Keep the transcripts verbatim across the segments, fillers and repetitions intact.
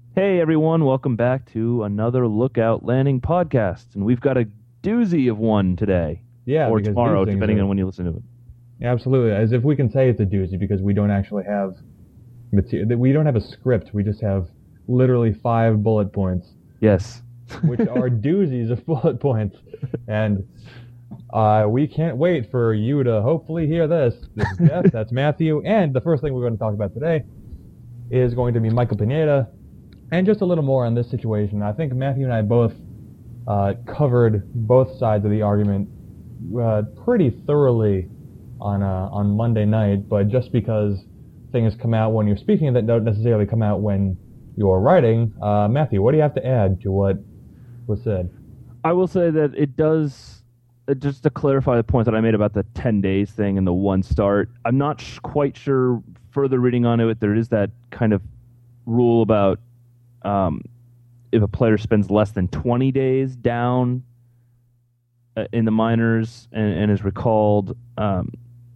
Hey everyone, welcome back to another Lookout Landing podcast. And we've got a doozy of one today, Yeah, or because these tomorrow, things depending are on when you listen to it. absolutely as if we can say it's a doozy because we don't actually have material. That we don't have a script. We just have literally five bullet points, Yes. which are doozies of bullet points, and uh, we can't wait for you to hopefully hear this. This is Jeff. That's Matthew, and the first thing we're going to talk about today is going to be Michael Pineda, and just a little more on this situation. I think Matthew and I both uh, covered both sides of the argument uh, pretty thoroughly on uh, on Monday night, but just because things come out when you're speaking that don't necessarily come out when you're writing, uh, Matthew, what do you have to add to what was said? I will say that it does, uh, just to clarify the point that I made about the ten days thing and the one start, I'm not sh- quite sure further reading on it. There is that kind of rule about um, if a player spends less than twenty days down uh, in the minors and, and is recalled, um,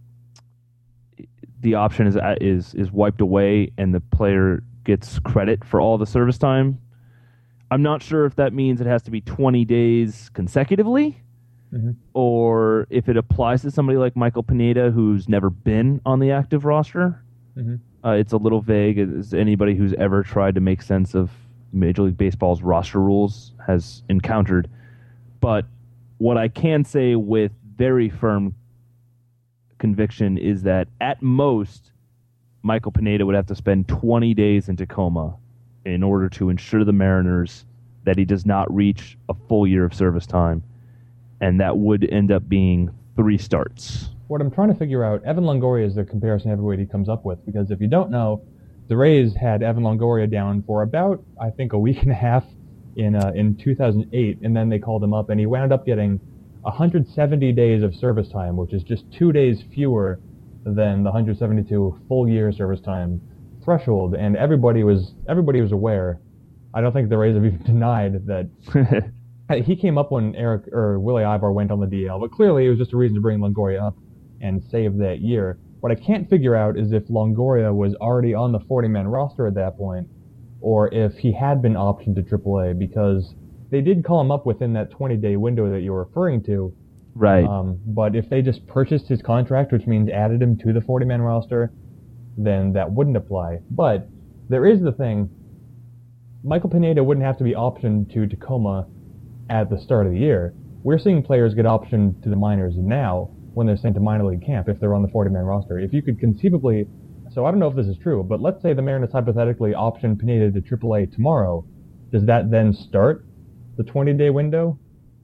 the option is is is wiped away and the player gets credit for all the service time. I'm not sure if that means it has to be twenty days consecutively, Mm-hmm. or if it applies to somebody like Michael Pineda who's never been on the active roster. Mm-hmm. Uh, it's a little vague, as anybody who's ever tried to make sense of Major League Baseball's roster rules has encountered. But what I can say with very firm conviction is that at most, Michael Pineda would have to spend twenty days in Tacoma in order to ensure the Mariners that he does not reach a full year of service time, and that would end up being three starts. What I'm trying to figure out, Evan Longoria is the comparison everybody comes up with, because if you don't know, the Rays had Evan Longoria down for about, I think, a week and a half in uh, in two thousand eight, and then they called him up, and he wound up getting one hundred seventy days of service time, which is just two days fewer than the one hundred seventy-two full year service time threshold, and everybody was everybody was aware. I don't think the Rays have even denied that he came up when Eric or Willie Ivar went on the D L, but clearly it was just a reason to bring Longoria up and save that year. What I can't figure out is if Longoria was already on the forty-man roster at that point, or if he had been optioned to triple A, because they did call him up within that twenty-day window that you're referring to. Right. Um, but if they just purchased his contract, which means added him to the forty-man roster, then that wouldn't apply. But there is the thing, Michael Pineda wouldn't have to be optioned to Tacoma at the start of the year. We're seeing players get optioned to the minors now when they're sent to minor league camp if they're on the forty-man roster. If you could conceivably, so I don't know if this is true, but let's say the Mariners hypothetically option Pineda to triple A tomorrow, does that then start the twenty-day window?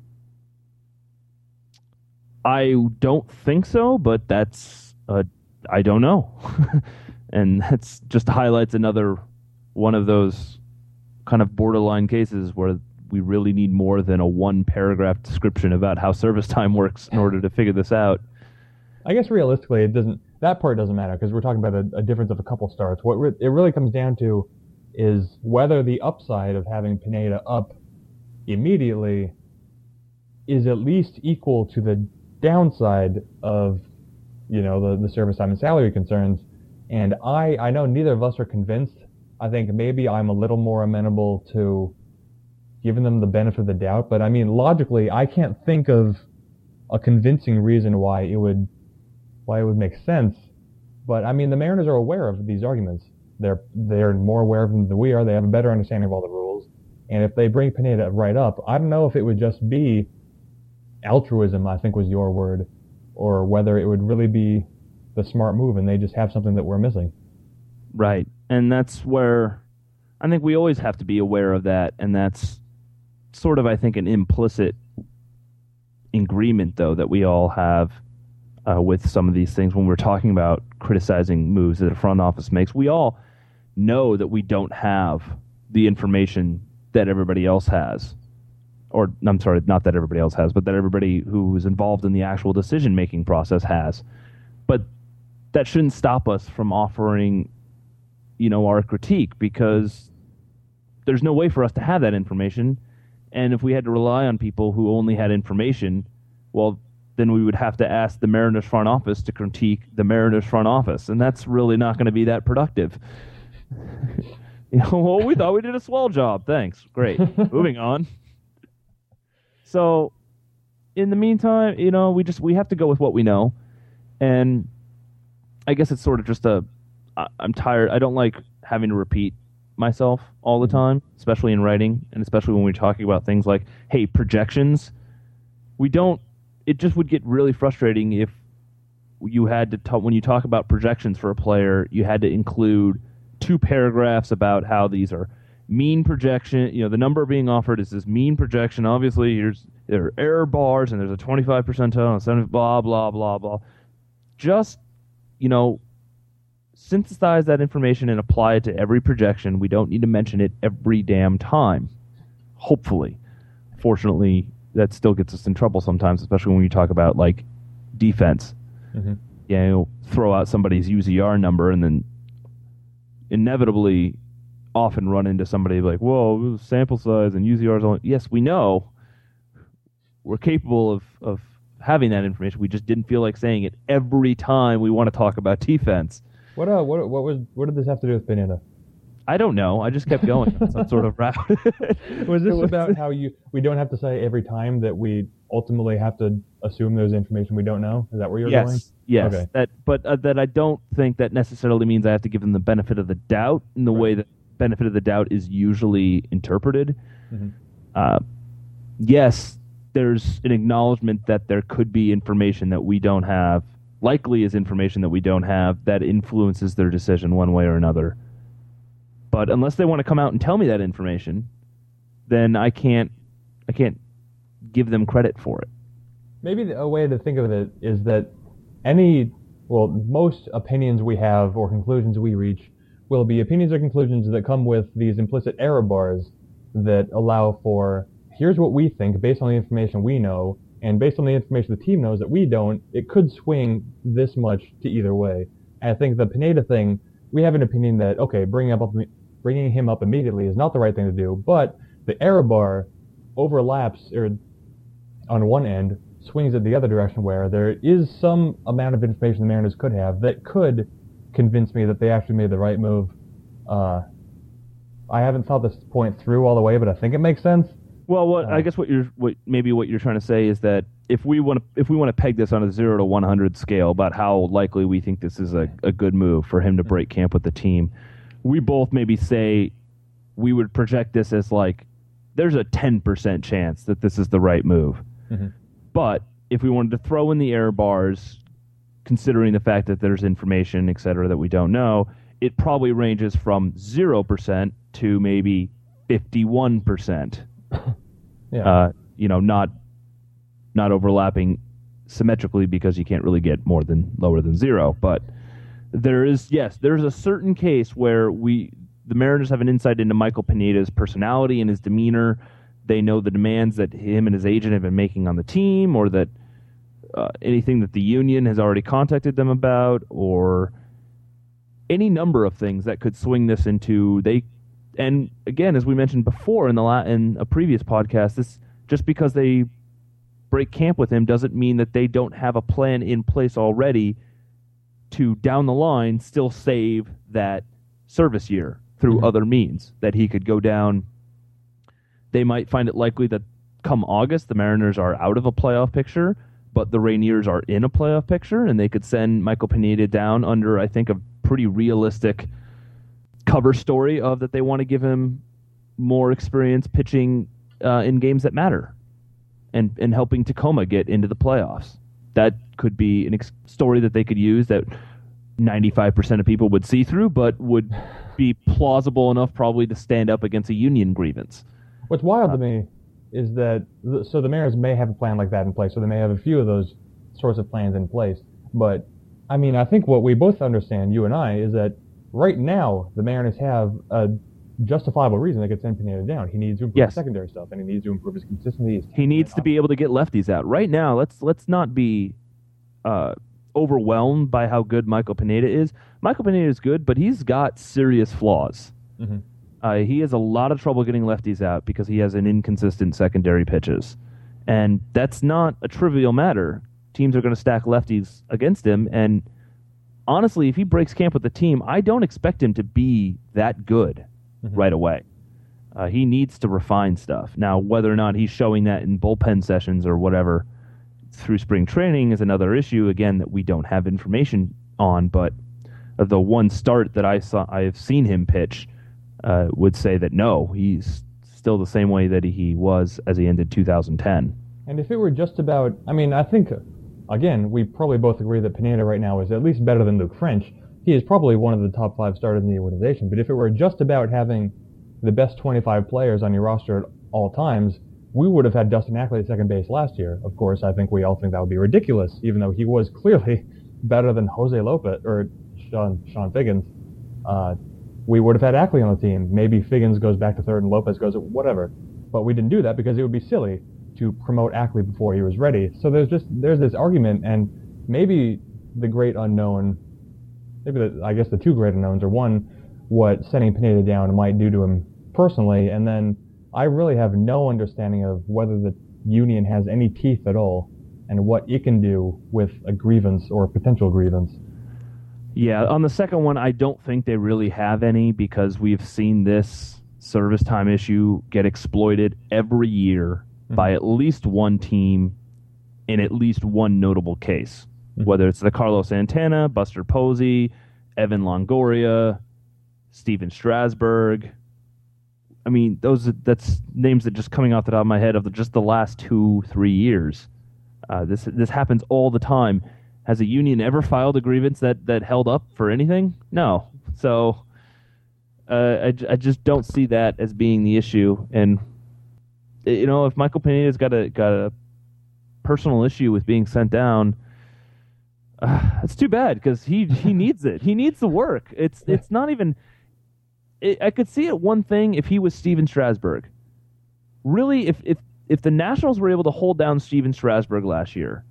I don't think so, but that's uh, I don't know, and that's just highlights another one of those kind of borderline cases where we really need more than a one paragraph description about how service time works in order to figure this out. I guess realistically, it doesn't. That part doesn't matter because we're talking about a, a difference of a couple starts. What re- it really comes down to is whether the upside of having Pineda up immediately is at least equal to the downside of, you know, the, the service time and salary concerns. And I, I know neither of us are convinced. I think maybe I'm a little more amenable to giving them the benefit of the doubt. But I mean, logically, I can't think of a convincing reason why it would why it would make sense. But I mean, the Mariners are aware of these arguments. They're they're more aware of them than we are. They have a better understanding of all the rules. And if they bring Pineda right up, I don't know if it would just be altruism, I think was your word, or whether it would really be the smart move and they just have something that we're missing. Right. And that's where I think we always have to be aware of that. And that's sort of, I think, an implicit agreement, though, that we all have uh, with some of these things when we're talking about criticizing moves that a front office makes. We all know that we don't have the information that everybody else has. Or, I'm sorry, not that everybody else has, but that everybody who is involved in the actual decision-making process has. But that shouldn't stop us from offering, you know, our critique, because there's no way for us to have that information. And if we had to rely on people who only had information, well, then we would have to ask the Mariners front office to critique the Mariners front office. And that's really not going to be that productive. You know, well, we thought we did a swell job. Thanks. Great. Moving on. So, in the meantime, you know, we just we have to go with what we know, and I guess it's sort of just a. I, I'm tired. I don't like having to repeat myself all the time, especially in writing, and especially when we're talking about things like, hey, projections. We don't. It just would get really frustrating if you had to talk when you talk about projections for a player. You had to include two paragraphs about how these are mean projection. You know, the number being offered is this mean projection. Obviously, here's there are error bars, and there's a twenty-five percentile, and seventy, blah blah blah blah. Just, you know, synthesize that information and apply it to every projection. We don't need to mention it every damn time. Hopefully, fortunately, that still gets us in trouble sometimes, especially when you talk about like defense. Mm-hmm. You know, throw out somebody's U Z R number and then inevitably often run into somebody like, whoa, sample size and U Z R is only. Yes, we know. We're capable of, of having that information. We just didn't feel like saying it every time we want to talk about defense. What uh, what what was what did this have to do with Pineda? I don't know. I just kept going on some sort of route. Was this about how you we don't have to say every time that we ultimately have to assume there's information we don't know? Is that where you're yes, going? Yes. Okay. That, but uh, that I don't think that necessarily means I have to give them the benefit of the doubt in the right. way that benefit of the doubt is usually interpreted. Mm-hmm. Uh, yes, there's an acknowledgement that there could be information that we don't have, likely is information that we don't have, that influences their decision one way or another. But unless they want to come out and tell me that information, then I can't I can't give them credit for it. Maybe a way to think of it is that any, well, most opinions we have or conclusions we reach will be opinions or conclusions that come with these implicit error bars that allow for, here's what we think based on the information we know, and based on the information the team knows that we don't, it could swing this much to either way. And I think the Pineda thing, we have an opinion that, okay, bringing up bringing him up immediately is not the right thing to do, but the error bar overlaps, or on one end, swings it the other direction where there is some amount of information the Mariners could have that could convince me that they actually made the right move. Uh, I haven't thought this point through all the way, but I think it makes sense. Well, what uh, I guess what you're what maybe what you're trying to say is that if we want to if we want to peg this on a zero to one hundred scale about how likely we think this is a, a good move for him to break camp with the team, we both maybe say we would project this as like there's a ten percent chance that this is the right move. Mm-hmm. But if we wanted to throw in the error bars, considering the fact that there's information, et cetera, that we don't know, it probably ranges from zero percent to maybe fifty-one percent. Yeah. Uh, you know, not not overlapping symmetrically because you can't really get more than lower than zero. But there is, yes, there's a certain case where we the Mariners have an insight into Michael Pineda's personality and his demeanor. They know the demands that him and his agent have been making on the team, or that uh, anything that the union has already contacted them about, or any number of things that could swing this into they. And again, as we mentioned before in the la- in a previous podcast, this just because they break camp with him doesn't mean that they don't have a plan in place already to down the line still save that service year through mm-hmm. other means, that he could go down. They might find it likely that come August, the Mariners are out of a playoff picture, but the Rainiers are in a playoff picture, and they could send Michael Pineda down under, I think, a pretty realistic cover story of that they want to give him more experience pitching uh, in games that matter and, and helping Tacoma get into the playoffs. That could be an ex- story that they could use that ninety-five percent of people would see through, but would be plausible enough probably to stand up against a union grievance. What's wild uh, to me is that, so the Mariners may have a plan like that in place, so they may have a few of those sorts of plans in place. But, I mean, I think what we both understand, you and I, is that right now the Mariners have a justifiable reason they could send Pineda down. He needs to improve yes. his secondary stuff, and he needs to improve his consistency. He needs to be able to get lefties out. Right now, let's let's not be uh, overwhelmed by how good Michael Pineda is. Michael Pineda is good, but he's got serious flaws. Mm-hmm. Uh, he has a lot of trouble getting lefties out because he has an inconsistent secondary pitches. And that's not a trivial matter. Teams are going to stack lefties against him, and honestly, if he breaks camp with the team, I don't expect him to be that good. mm-hmm. right away. Uh, he needs to refine stuff. Now, whether or not he's showing that in bullpen sessions or whatever through spring training is another issue, again, that we don't have information on. But the one start that I saw, I have seen him pitch uh, would say that no, he's still the same way that he was as he ended two thousand ten. And if it were just about, I mean, I think, again, we probably both agree that Pineda right now is at least better than Luke French. He is probably one of the top five starters in the organization. But if it were just about having the best twenty-five players on your roster at all times, we would have had Dustin Ackley at second base last year. Of course, I think we all think that would be ridiculous, even though he was clearly better than Jose Lopez or Sean, Sean Figgins. Uh, we would have had Ackley on the team. Maybe Figgins goes back to third and Lopez goes whatever. But we didn't do that because it would be silly to promote Ackley before he was ready. So there's just there's this argument, and maybe the great unknown, maybe the, I guess the two great unknowns are one, what sending Pineda down might do to him personally, and then I really have no understanding of whether the union has any teeth at all and what it can do with a grievance or a potential grievance. Yeah, on the second one, I don't think they really have any because we've seen this service time issue get exploited every year mm-hmm. by at least one team in at least one notable case, mm-hmm. whether it's the Carlos Santana, Buster Posey, Evan Longoria, Steven Strasburg. I mean, those that's names that just coming off the top of my head of the, just the last two, three years. Uh, this this happens all the time. Has a union ever filed a grievance that, that held up for anything? No. So uh, I, I just don't see that as being the issue. And you know, if Michael Pineda's got a got a personal issue with being sent down, uh, it's too bad because he he needs it. He needs the work. It's it's not even. It, I could see it one thing if he was Steven Strasburg. Really, if if if the Nationals were able to hold down Steven Strasburg last year,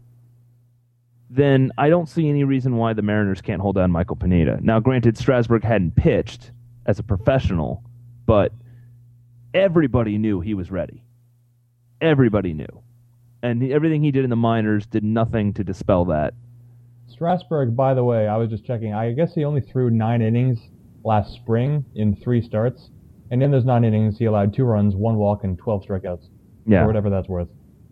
then I don't see any reason why the Mariners can't hold down Michael Pineda. Now, granted, Strasburg hadn't pitched as a professional, but everybody knew he was ready. Everybody knew. And he, everything he did in the minors did nothing to dispel that. Strasburg, by the way, I was just checking. I guess he only threw nine innings last spring in three starts. And in those nine innings, he allowed two runs, one walk, and twelve strikeouts. Yeah. Or whatever that's worth.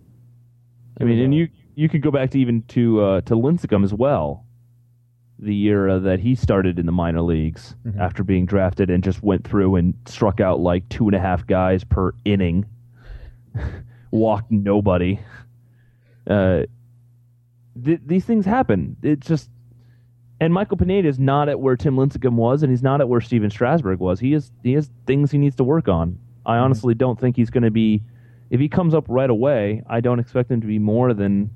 I mean, and you you could go back to even to uh, to Lincecum as well, the year uh, that he started in the minor leagues mm-hmm. after being drafted and just went through and struck out like two and a half guys per inning, walked nobody. Uh, th- these things happen. It's just, and Michael Pineda is not at where Tim Lincecum was, and he's not at where Steven Strasburg was. He is he has things he needs to work on. I mm-hmm. honestly don't think he's going to be. If he comes up right away, I don't expect him to be more than.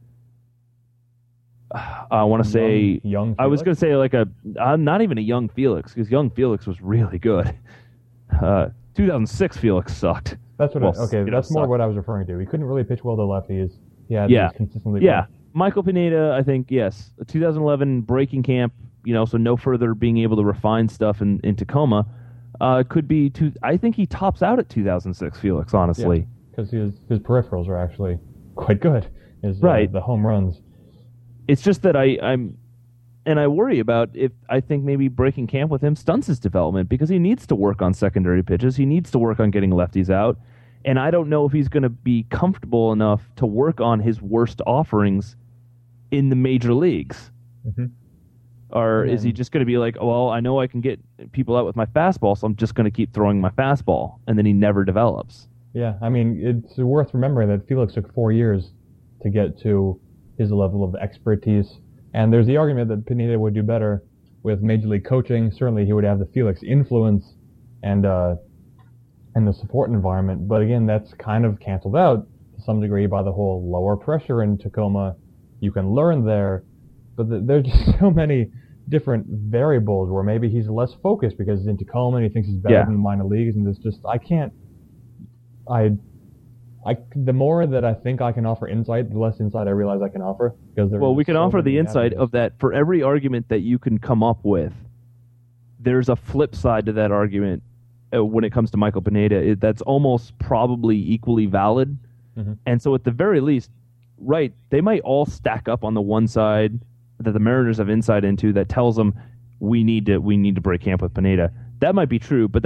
Uh, I want to say. Young. I was going to say like a. Uh, not even a young Felix, because young Felix was really good. Uh, two thousand six Felix sucked. That's what. Well, I, okay, that's more sucked. what I was referring to. He couldn't really pitch well to lefties. Yeah. Yeah. Consistently. Yeah. Played. Michael Pineda, I think yes. two thousand eleven breaking camp. You know, so no further being able to refine stuff in, in Tacoma. Uh, could be. Two, I think he tops out at two thousand six Felix. Honestly. Yeah. Because his his peripherals are actually quite good. His, right. Uh, the home runs. It's just that I, I'm, and I worry about if I think maybe breaking camp with him stunts his development because he needs to work on secondary pitches. He needs to work on getting lefties out. And I don't know if he's going to be comfortable enough to work on his worst offerings in the major leagues. Mm-hmm. Or yeah. is he just going to be like, well, I know I can get people out with my fastball, so I'm just going to keep throwing my fastball. And then he never develops. Yeah, I mean, it's worth remembering that Felix took four years to get to his level of expertise. And there's the argument that Pineda would do better with Major League coaching. Certainly he would have the Felix influence and uh, and the support environment. But again, that's kind of canceled out to some degree by the whole lower pressure in Tacoma. You can learn there, but th- there's just so many different variables where maybe he's less focused because he's in Tacoma and he thinks he's better yeah. than the minor leagues. And it's just, I can't... I, I, the more that I think I can offer insight, the less insight I realize I can offer. Because well, we can so offer the insight avenues. of that for every argument that you can come up with. There's a flip side to that argument uh, when it comes to Michael Pineda. It, that's almost probably equally valid. Mm-hmm. And so at the very least, right, they might all stack up on the one side that the Mariners have insight into that tells them we need to we need to break camp with Pineda. That might be true, but that's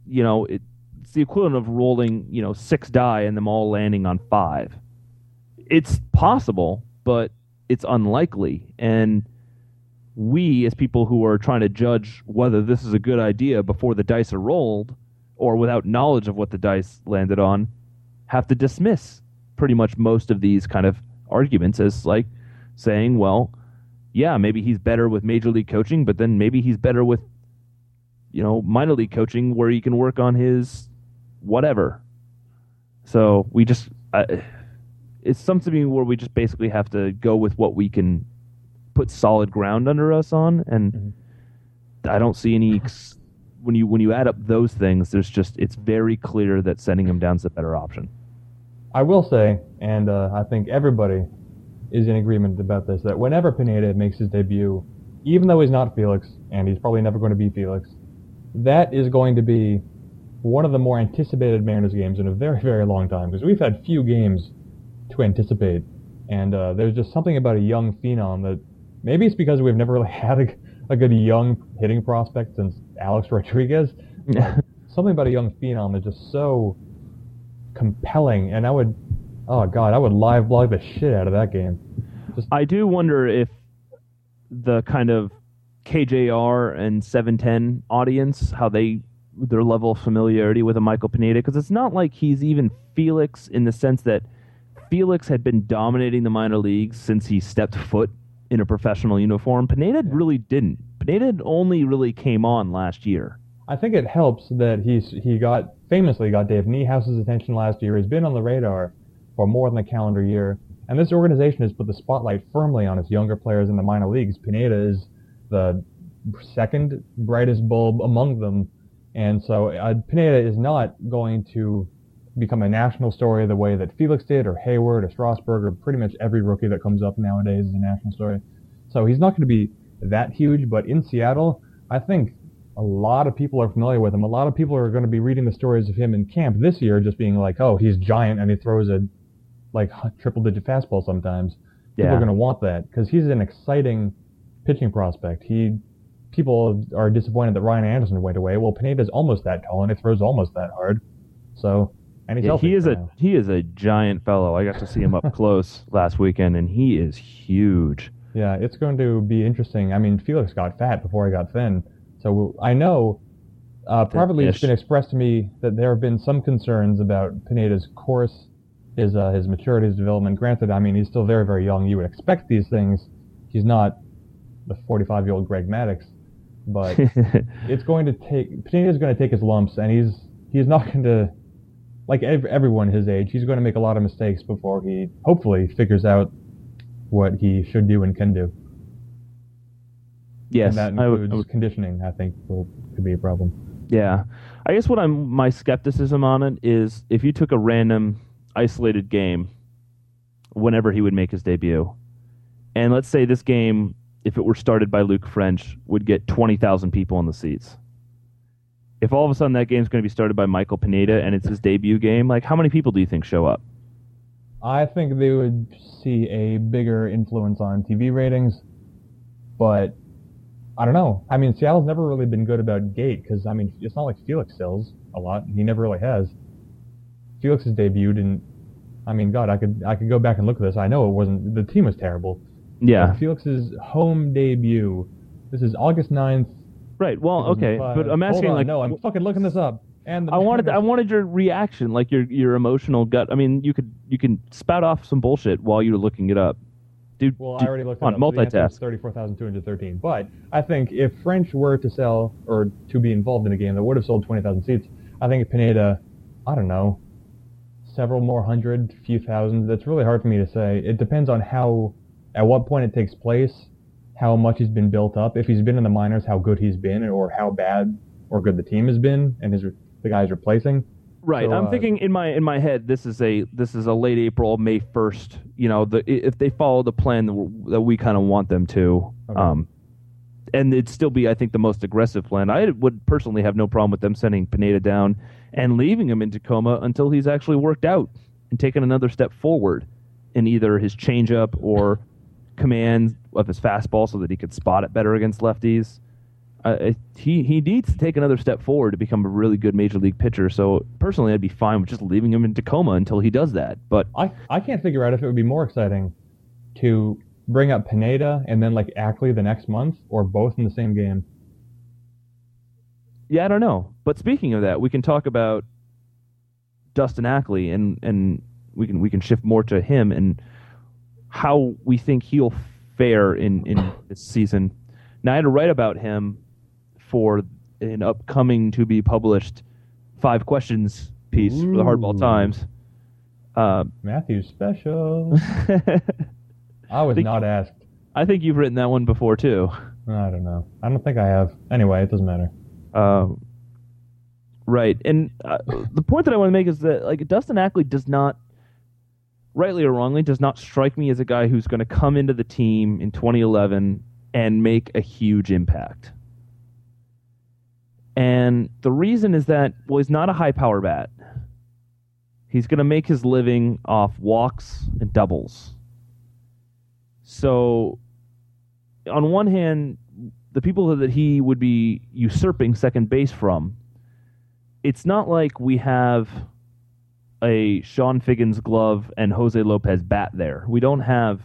you know, it, it's the equivalent of rolling, you know, six die and them all landing on five. It's possible, but it's unlikely. And we, as people who are trying to judge whether this is a good idea before the dice are rolled, or without knowledge of what the dice landed on, have to dismiss pretty much most of these kind of arguments as like saying, well, yeah, maybe he's better with major league coaching, but then maybe he's better with, you know, minor league coaching where he can work on his whatever. So we just, uh, it's something where we just basically have to go with what we can put solid ground under us on. And mm-hmm. I don't see any, when you, when you add up those things, there's just, it's very clear that sending him down is a better option. I will say, and uh, I think everybody is in agreement about this, that whenever Pineda makes his debut, even though he's not Felix, and he's probably never going to be Felix, that is going to be one of the more anticipated Mariners games in a very, very long time, because we've had few games to anticipate, and uh, there's just something about a young phenom that, maybe it's because we've never really had a, a good young hitting prospect since Alex Rodriguez, but something about a young phenom is just so compelling, and I would, oh god, I would live blog the shit out of that game. Just, I do wonder if the kind of K J R and seven ten audience, how they, their level of familiarity with a Michael Pineda, because it's not like he's even Felix in the sense that Felix had been dominating the minor leagues since he stepped foot in a professional uniform. Pineda yeah. really didn't. Pineda only really came on last year. I think it helps that he's he got famously got Dave Niehouse's attention last year. He's been on the radar for more than a calendar year, and this organization has put the spotlight firmly on its younger players in the minor leagues. Pineda is the second brightest bulb among them, and so uh, Pineda is not going to become a national story the way that Felix did, or Hayward, or Strasburg, or pretty much every rookie that comes up nowadays is a national story. So he's not going to be that huge, but in Seattle, I think a lot of people are familiar with him. A lot of people are going to be reading the stories of him in camp this year, just being like, oh, he's giant and he throws a like triple-digit fastball sometimes. Yeah. People are going to want that because he's an exciting pitching prospect. He people are disappointed that Ryan Anderson went away. Well, Pineda's almost that tall and he throws almost that hard. So, and he's yeah, healthy he is a now. he is a giant fellow. I got to see him up close last weekend, and he is huge. Yeah, it's going to be interesting. I mean, Felix got fat before he got thin. So I know, uh, privately it's been expressed to me that there have been some concerns about Pineda's course, his uh, his maturity, his development. Granted, I mean, he's still very, very young. You would expect these things. He's not the forty-five-year-old Greg Maddux, but it's going to take, Pineda's going to take his lumps, and he's he's not going to, like ev- everyone his age, he's going to make a lot of mistakes before he hopefully figures out what he should do and can do. Yes, and that includes I would, I would, conditioning, I think, will, could be a problem. Yeah. I guess what I'm my skepticism on it is if you took a random isolated game whenever he would make his debut, and let's say this game, if it were started by Luke French, would get twenty thousand people in the seats. If all of a sudden that game's going to be started by Michael Pineda and it's his debut game, like how many people do you think show up? I think they would see a bigger influence on T V ratings, but I don't know. I mean, Seattle's never really been good about gate because, I mean, it's not like Felix sells a lot. He never really has. Felix has debuted, and I mean, God, I could I could go back and look at this. I know it wasn't, the team was terrible. Yeah. But Felix's home debut, this is August ninth. Right, well, okay, but I'm asking, Hold on, like... no, I'm fucking looking this up. And I wanted I wanted your reaction, like your your emotional gut. I mean, you could you can spout off some bullshit while you're looking it up. Dude, well, dude, I already looked on it up. multitask. So thirty-four thousand two hundred thirteen. But I think if French were to sell or to be involved in a game that would have sold twenty thousand seats, I think if Pineda, I don't know, several more hundred, few thousand. That's really hard for me to say. It depends on how, at what point it takes place, how much he's been built up. If he's been in the minors, how good he's been, or how bad or good the team has been, and his the guys replacing. Right. So, I'm uh, thinking in my in my head, this is a this is a late April, May first. You know, the if they follow the plan that we kind of want them to, okay. um, and it'd still be, I think, the most aggressive plan. I would personally have no problem with them sending Pineda down and leaving him in Tacoma until he's actually worked out and taken another step forward in either his changeup or command of his fastball, so that he could spot it better against lefties. Uh, he he needs to take another step forward to become a really good major league pitcher. So personally, I'd be fine with just leaving him in Tacoma until he does that. But I, I can't figure out if it would be more exciting to bring up Pineda and then like Ackley the next month, or both in the same game. yeah, I don't know. But speaking of that, we can talk about Dustin Ackley, and and we can we can shift more to him and how we think he'll fare in in this season. Now, I had to write about him for an upcoming to be published five questions piece Ooh. for the Hardball Times. Uh, Matthew special. I was think, not asked. I think you've written that one before too. I don't know. I don't think I have. Anyway, it doesn't matter. Uh, right, and uh, the point that I want to make is that like Dustin Ackley does not, rightly or wrongly, does not strike me as a guy who's going to come into the team in twenty eleven and make a huge impact. And the reason is that, well, he's not a high power bat. He's going to make his living off walks and doubles. So, on one hand, the people that he would be usurping second base from, it's not like we have a Sean Figgins glove and Jose Lopez bat there. We don't have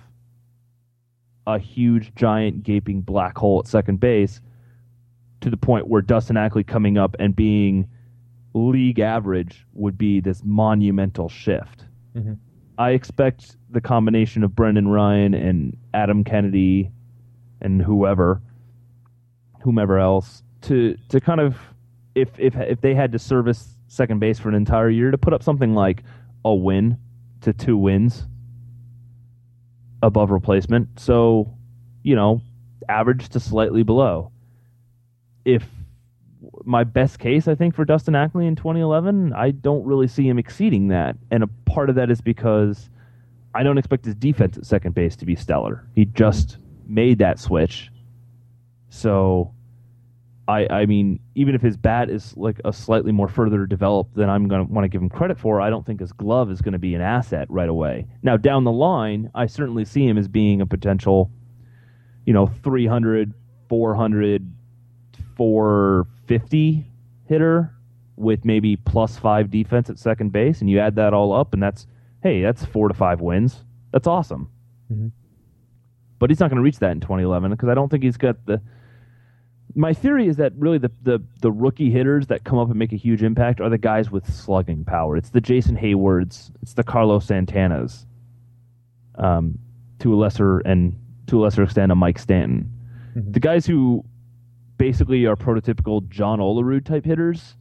a huge, giant, gaping black hole at second base to the point where Dustin Ackley coming up and being league average would be this monumental shift. Mm-hmm. I expect the combination of Brendan Ryan and Adam Kennedy and whoever, whomever else, to to kind of, if if if they had to service second base for an entire year, to put up something like a win to two wins above replacement. So, you know, average to slightly below. If my best case, I think, for Dustin Ackley in twenty eleven, I don't really see him exceeding that. And a part of that is because I don't expect his defense at second base to be stellar. He just made that switch. So, I I mean, even if his bat is like a slightly more further developed than I'm going to want to give him credit for, I don't think his glove is going to be an asset right away. Now, down the line, I certainly see him as being a potential, you know, three hundred, four hundred, four fifty hitter with maybe plus five defense at second base, and you add that all up, and that's, hey, that's four to five wins. That's awesome. Mm-hmm. But he's not going to reach that in twenty eleven because I don't think he's got the... My theory is that really the, the, the rookie hitters that come up and make a huge impact are the guys with slugging power. It's the Jason Haywards. It's the Carlos Santanas. Um, to a lesser and to a lesser extent, a Mike Stanton. Mm-hmm. The guys who basically are prototypical John Olerud type hitters.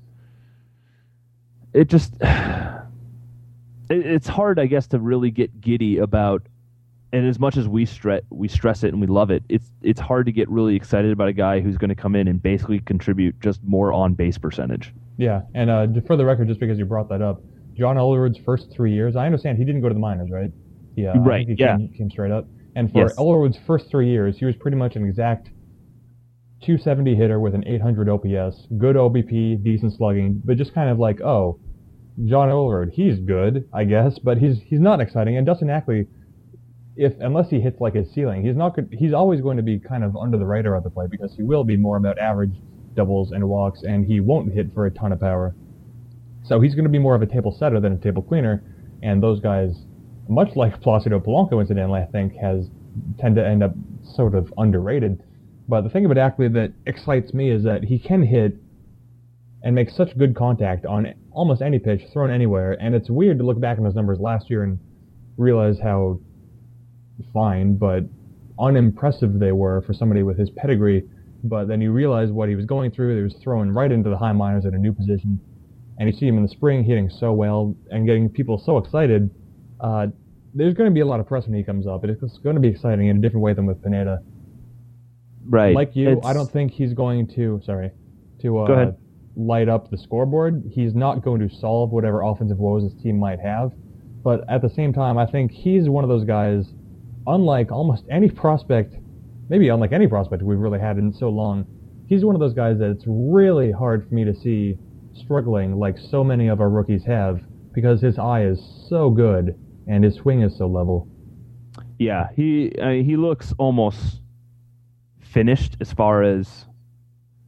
It just... it, it's hard, I guess, to really get giddy about... And as much as we stress we stress it and we love it, it's it's hard to get really excited about a guy who's going to come in and basically contribute just more on base percentage. Yeah, and uh, for the record, just because you brought that up, John Olerud's first three years, I understand he didn't go to the minors, right? Yeah, right. I think he yeah, came, came straight up. And for yes. Olerud's first three years, he was pretty much an exact two seventy hitter with an eight hundred O P S, good O B P, decent slugging, but just kind of like, oh, John Olerud, he's good, I guess, but he's he's not exciting. And Dustin Ackley, if unless he hits like his ceiling, he's not good. He's always going to be kind of under the radar at the plate because he will be more about average doubles and walks, and he won't hit for a ton of power. So he's going to be more of a table setter than a table cleaner, and those guys, much like Placido Polanco, incidentally, I think has tend to end up sort of underrated. But the thing about Ackley that excites me is that he can hit and make such good contact on almost any pitch thrown anywhere, and it's weird to look back on those numbers last year and realize how fine but unimpressive they were for somebody with his pedigree. But then you realize what he was going through. He was thrown right into the high minors at a new position, and you see him in the spring hitting so well and getting people so excited. Uh, there's going to be a lot of press when he comes up. It's going to be exciting in a different way than with Pineda. Right. Like you, it's... I don't think he's going to, sorry, to uh, Go ahead. light up the scoreboard. He's not going to solve whatever offensive woes his team might have. But at the same time, I think he's one of those guys, unlike almost any prospect, maybe unlike any prospect we've really had in so long, he's one of those guys that it's really hard for me to see struggling like so many of our rookies have because his eye is so good and his swing is so level. Yeah, he uh, he looks almost finished as far as...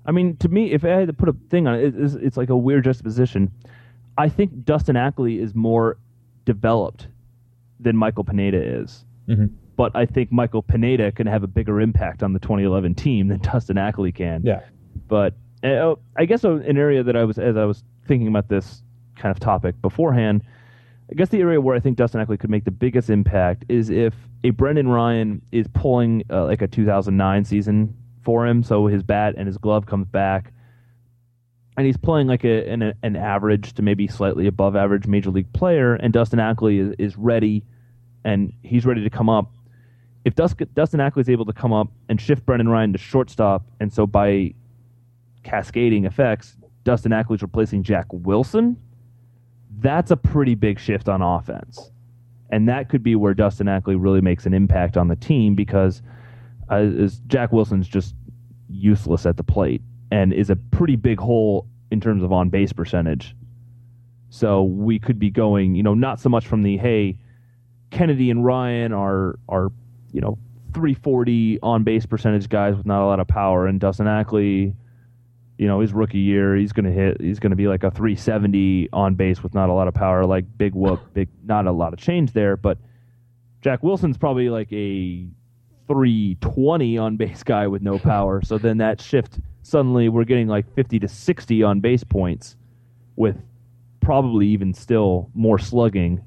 I mean, to me, if I had to put a thing on it, it's, it's like a weird juxtaposition. I think Dustin Ackley is more developed than Michael Pineda is. Mm-hmm. But I think Michael Pineda can have a bigger impact on the twenty eleven team than Dustin Ackley can. Yeah. But uh, I guess an area that I was, as I was thinking about this kind of topic beforehand, I guess the area where I think Dustin Ackley could make the biggest impact is if a Brendan Ryan is pulling uh, like a two thousand nine season for him, so his bat and his glove comes back, and he's playing like a, an, an average to maybe slightly above average major league player, and Dustin Ackley is, is ready, and he's ready to come up. If Dustin Ackley is able to come up and shift Brendan Ryan to shortstop, and so by cascading effects, Dustin Ackley's replacing Jack Wilson, that's a pretty big shift on offense. And that could be where Dustin Ackley really makes an impact on the team because uh, is Jack Wilson's just useless at the plate and is a pretty big hole in terms of on-base percentage. So we could be going, you know, not so much from the, hey, Kennedy and Ryan are are you know, three forty on-base percentage guys with not a lot of power, and Dustin Ackley, you know, his rookie year, he's gonna hit, he's gonna be like a three seventy on base with not a lot of power, like big whoop, big, not a lot of change there. But Jack Wilson's probably like a three twenty on base guy with no power. So then that shift, suddenly we're getting like fifty to sixty on base points with probably even still more slugging.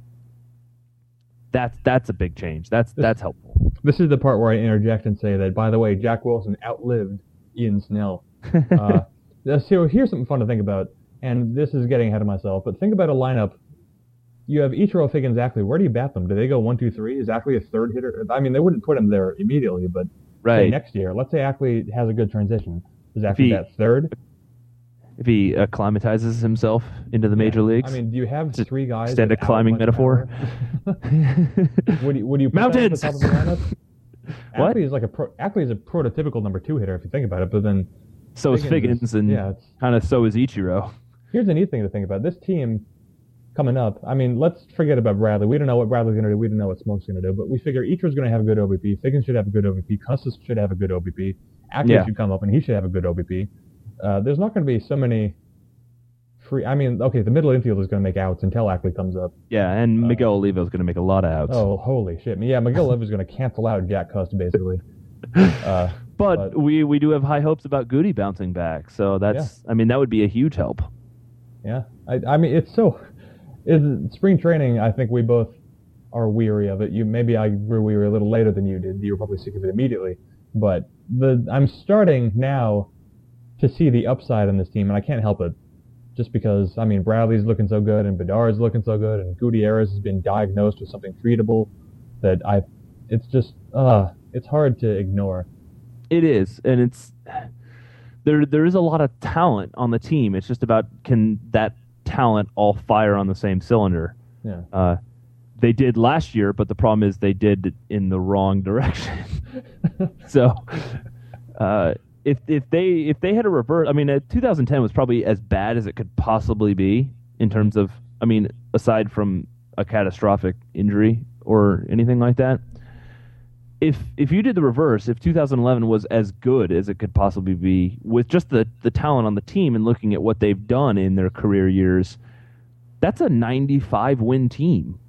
That's that's a big change. That's that's helpful. This is the part where I interject and say that, by the way, Jack Wilson outlived Ian Snell. uh, so here's something fun to think about, and this is getting ahead of myself, but think about a lineup. You have Ichiro, Figgins, Ackley. Where do you bat them? Do they go one, two, three? Is Ackley a third hitter? I mean, they wouldn't put him there immediately, but right. say next year, let's say Ackley has a good transition. Does Ackley bat third? If he acclimatizes himself into the yeah. major leagues. I mean, do you have Just three guys? Extend a climbing metaphor. would you would you put Mountains? That at the top of the lineup? What? Ackley is like a pro, Ackley is a prototypical number two hitter if you think about it, but then so is Figgins, is, and yeah, kind of so is Ichiro. Here's a neat thing to think about. This team coming up, I mean, let's forget about Bradley. We don't know what Bradley's going to do. We don't know what Smoke's going to do, but we figure Ichiro's going to have a good O B P. Figgins should have a good O B P. Custis should have a good O B P. Ackley yeah. should come up, and he should have a good O B P. Uh, there's not going to be so many free. I mean, okay, the middle infield is going to make outs until Ackley comes up. Yeah, and Miguel uh, Olivo is going to make a lot of outs. Oh, holy shit! Yeah, Miguel Olivo is going to cancel out Jack Cust basically. Uh, but, but we we do have high hopes about Goody bouncing back, so that's. Yeah. I mean, that would be a huge help. Yeah, I, I mean, it's so. It's, spring training, I think we both are weary of it. You maybe I grew weary a little later than you did. You were probably sick of it immediately, but the I'm starting now to see the upside on this team, and I can't help it. Just because, I mean, Bradley's looking so good, and Bedard's looking so good, and Gutierrez has been diagnosed with something treatable that I, it's just, uh, it's hard to ignore. It is, and it's, there there is a lot of talent on the team. It's just about, can that talent all fire on the same cylinder? Yeah. Uh, they did last year, but the problem is they did in the wrong direction. so, uh, If if they if they had a reverse, I mean, uh, two thousand ten was probably as bad as it could possibly be in terms of, I mean, aside from a catastrophic injury or anything like that. If if you did the reverse, if two thousand eleven was as good as it could possibly be with just the, the talent on the team and looking at what they've done in their career years, that's a ninety-five win team,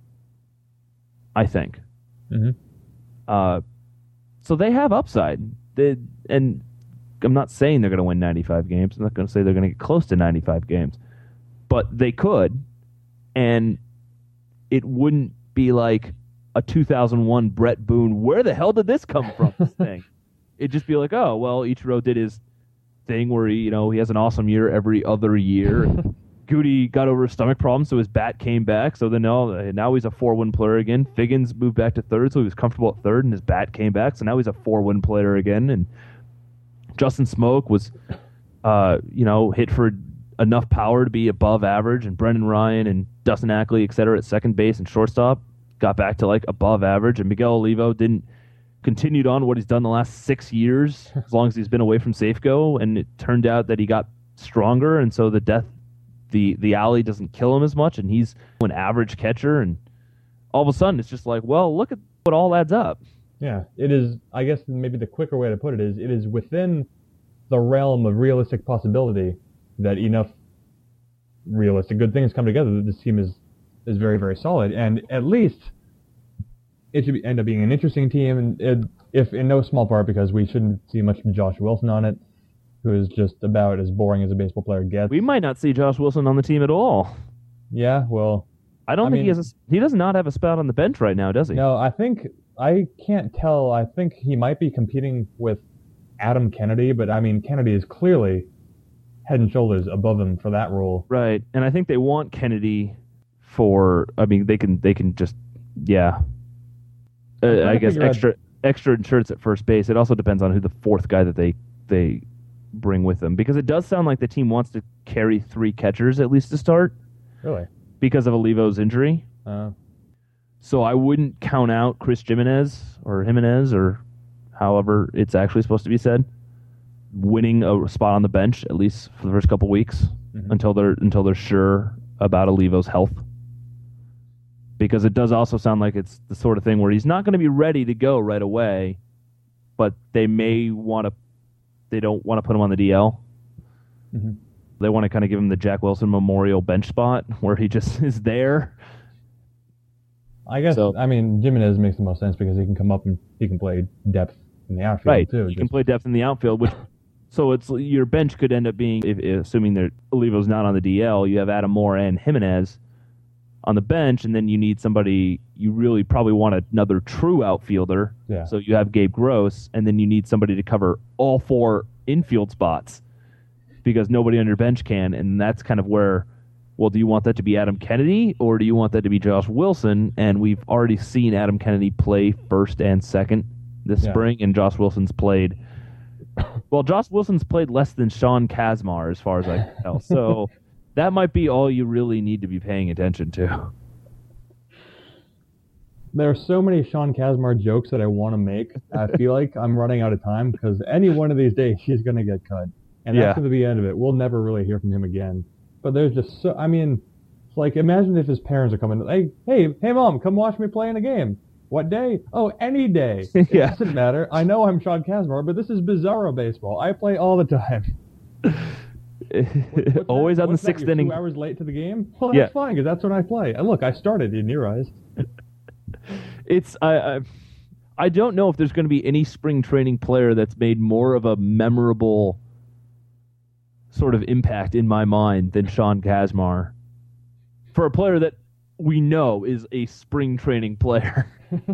I think. Mm-hmm. Uh, so they have upside. They, and I'm not saying they're going to win ninety-five games. I'm not going to say they're going to get close to ninety-five games. But they could, and it wouldn't be like a two thousand one Brett Boone, where the hell did this come from, this thing? It'd just be like, oh, well, Ichiro did his thing where he, you know, he has an awesome year every other year. Goody got over his stomach problem, so his bat came back. So then now, now he's a four-win player again. Figgins moved back to third, so he was comfortable at third, and his bat came back. So now he's a four-win player again. And Justin Smoke was, uh, you know, hit for enough power to be above average, and Brendan Ryan and Dustin Ackley, et cetera, at second base and shortstop got back to like above average. And Miguel Olivo didn't continued on what he's done the last six years, as long as he's been away from Safeco. And it turned out that he got stronger, and so the death. The the alley doesn't kill him as much, and he's an average catcher, and all of a sudden it's just like, well, look at what all adds up. Yeah, it is. I guess maybe the quicker way to put it is it is within the realm of realistic possibility that enough realistic good things come together that this team is is very, very solid. And at least it should be, end up being an interesting team, and it, if in no small part because we shouldn't see much from Josh Wilson on it, who is just about as boring as a baseball player gets. We might not see Josh Wilson on the team at all. Yeah, well... I don't I think mean, he has a, he does not have a spot on the bench right now, does he? No, I think... I can't tell. I think he might be competing with Adam Kennedy, but I mean, Kennedy is clearly head and shoulders above him for that role. Right, and I think they want Kennedy for... I mean, they can they can just... Yeah. Uh, I guess extra out... extra insurance at first base. It also depends on who the fourth guy that they they bring with them, because it does sound like the team wants to carry three catchers at least to start. Really? Because of Olivo's injury. Uh, so I wouldn't count out Chris Jimenez or Jimenez or however it's actually supposed to be said winning a spot on the bench at least for the first couple weeks mm-hmm. until they're until they're sure about Olivo's health. Because it does also sound like it's the sort of thing where he's not going to be ready to go right away, but they may want to, they don't want to put him on the D L. Mm-hmm. They want to kind of give him the Jack Wilson Memorial bench spot where he just is there. I guess, so, I mean, Jimenez makes the most sense because he can come up and he can play depth in the outfield, right. too. He just... can play depth in the outfield, which so it's your bench could end up being, if, assuming that Olivo's not on the D L, you have Adam Moore and Jimenez on the bench, and then you need somebody, you really probably want another true outfielder. Yeah. So you have Gabe Gross, and then you need somebody to cover all four infield spots because nobody on your bench can, and that's kind of where, well, do you want that to be Adam Kennedy, or do you want that to be Josh Wilson? And we've already seen Adam Kennedy play first and second this yeah. spring, and Josh Wilson's played, well, Josh Wilson's played less than Sean Kazmar, as far as I can tell, so... That might be all you really need to be paying attention to. There are so many Sean Kazmar jokes that I want to make. I feel like I'm running out of time because any one of these days he's going to get cut. And yeah. that's going to be the end of it. We'll never really hear from him again. But there's just so, I mean, it's like, imagine if his parents are coming, hey, hey, hey, Mom, come watch me play in a game. What day? Oh, any day. It yeah. doesn't matter. I know I'm Sean Kazmar, but this is Bizarro baseball. I play all the time. What, Always that? on what's the sixth that, inning. Two hours late to the game? Well, that's yeah. fine because that's when I play. And look, I started in your eyes. It's I, I I don't know if there's going to be any spring training player that's made more of a memorable sort of impact in my mind than Sean Kazmar. For a player that we know is a spring training player.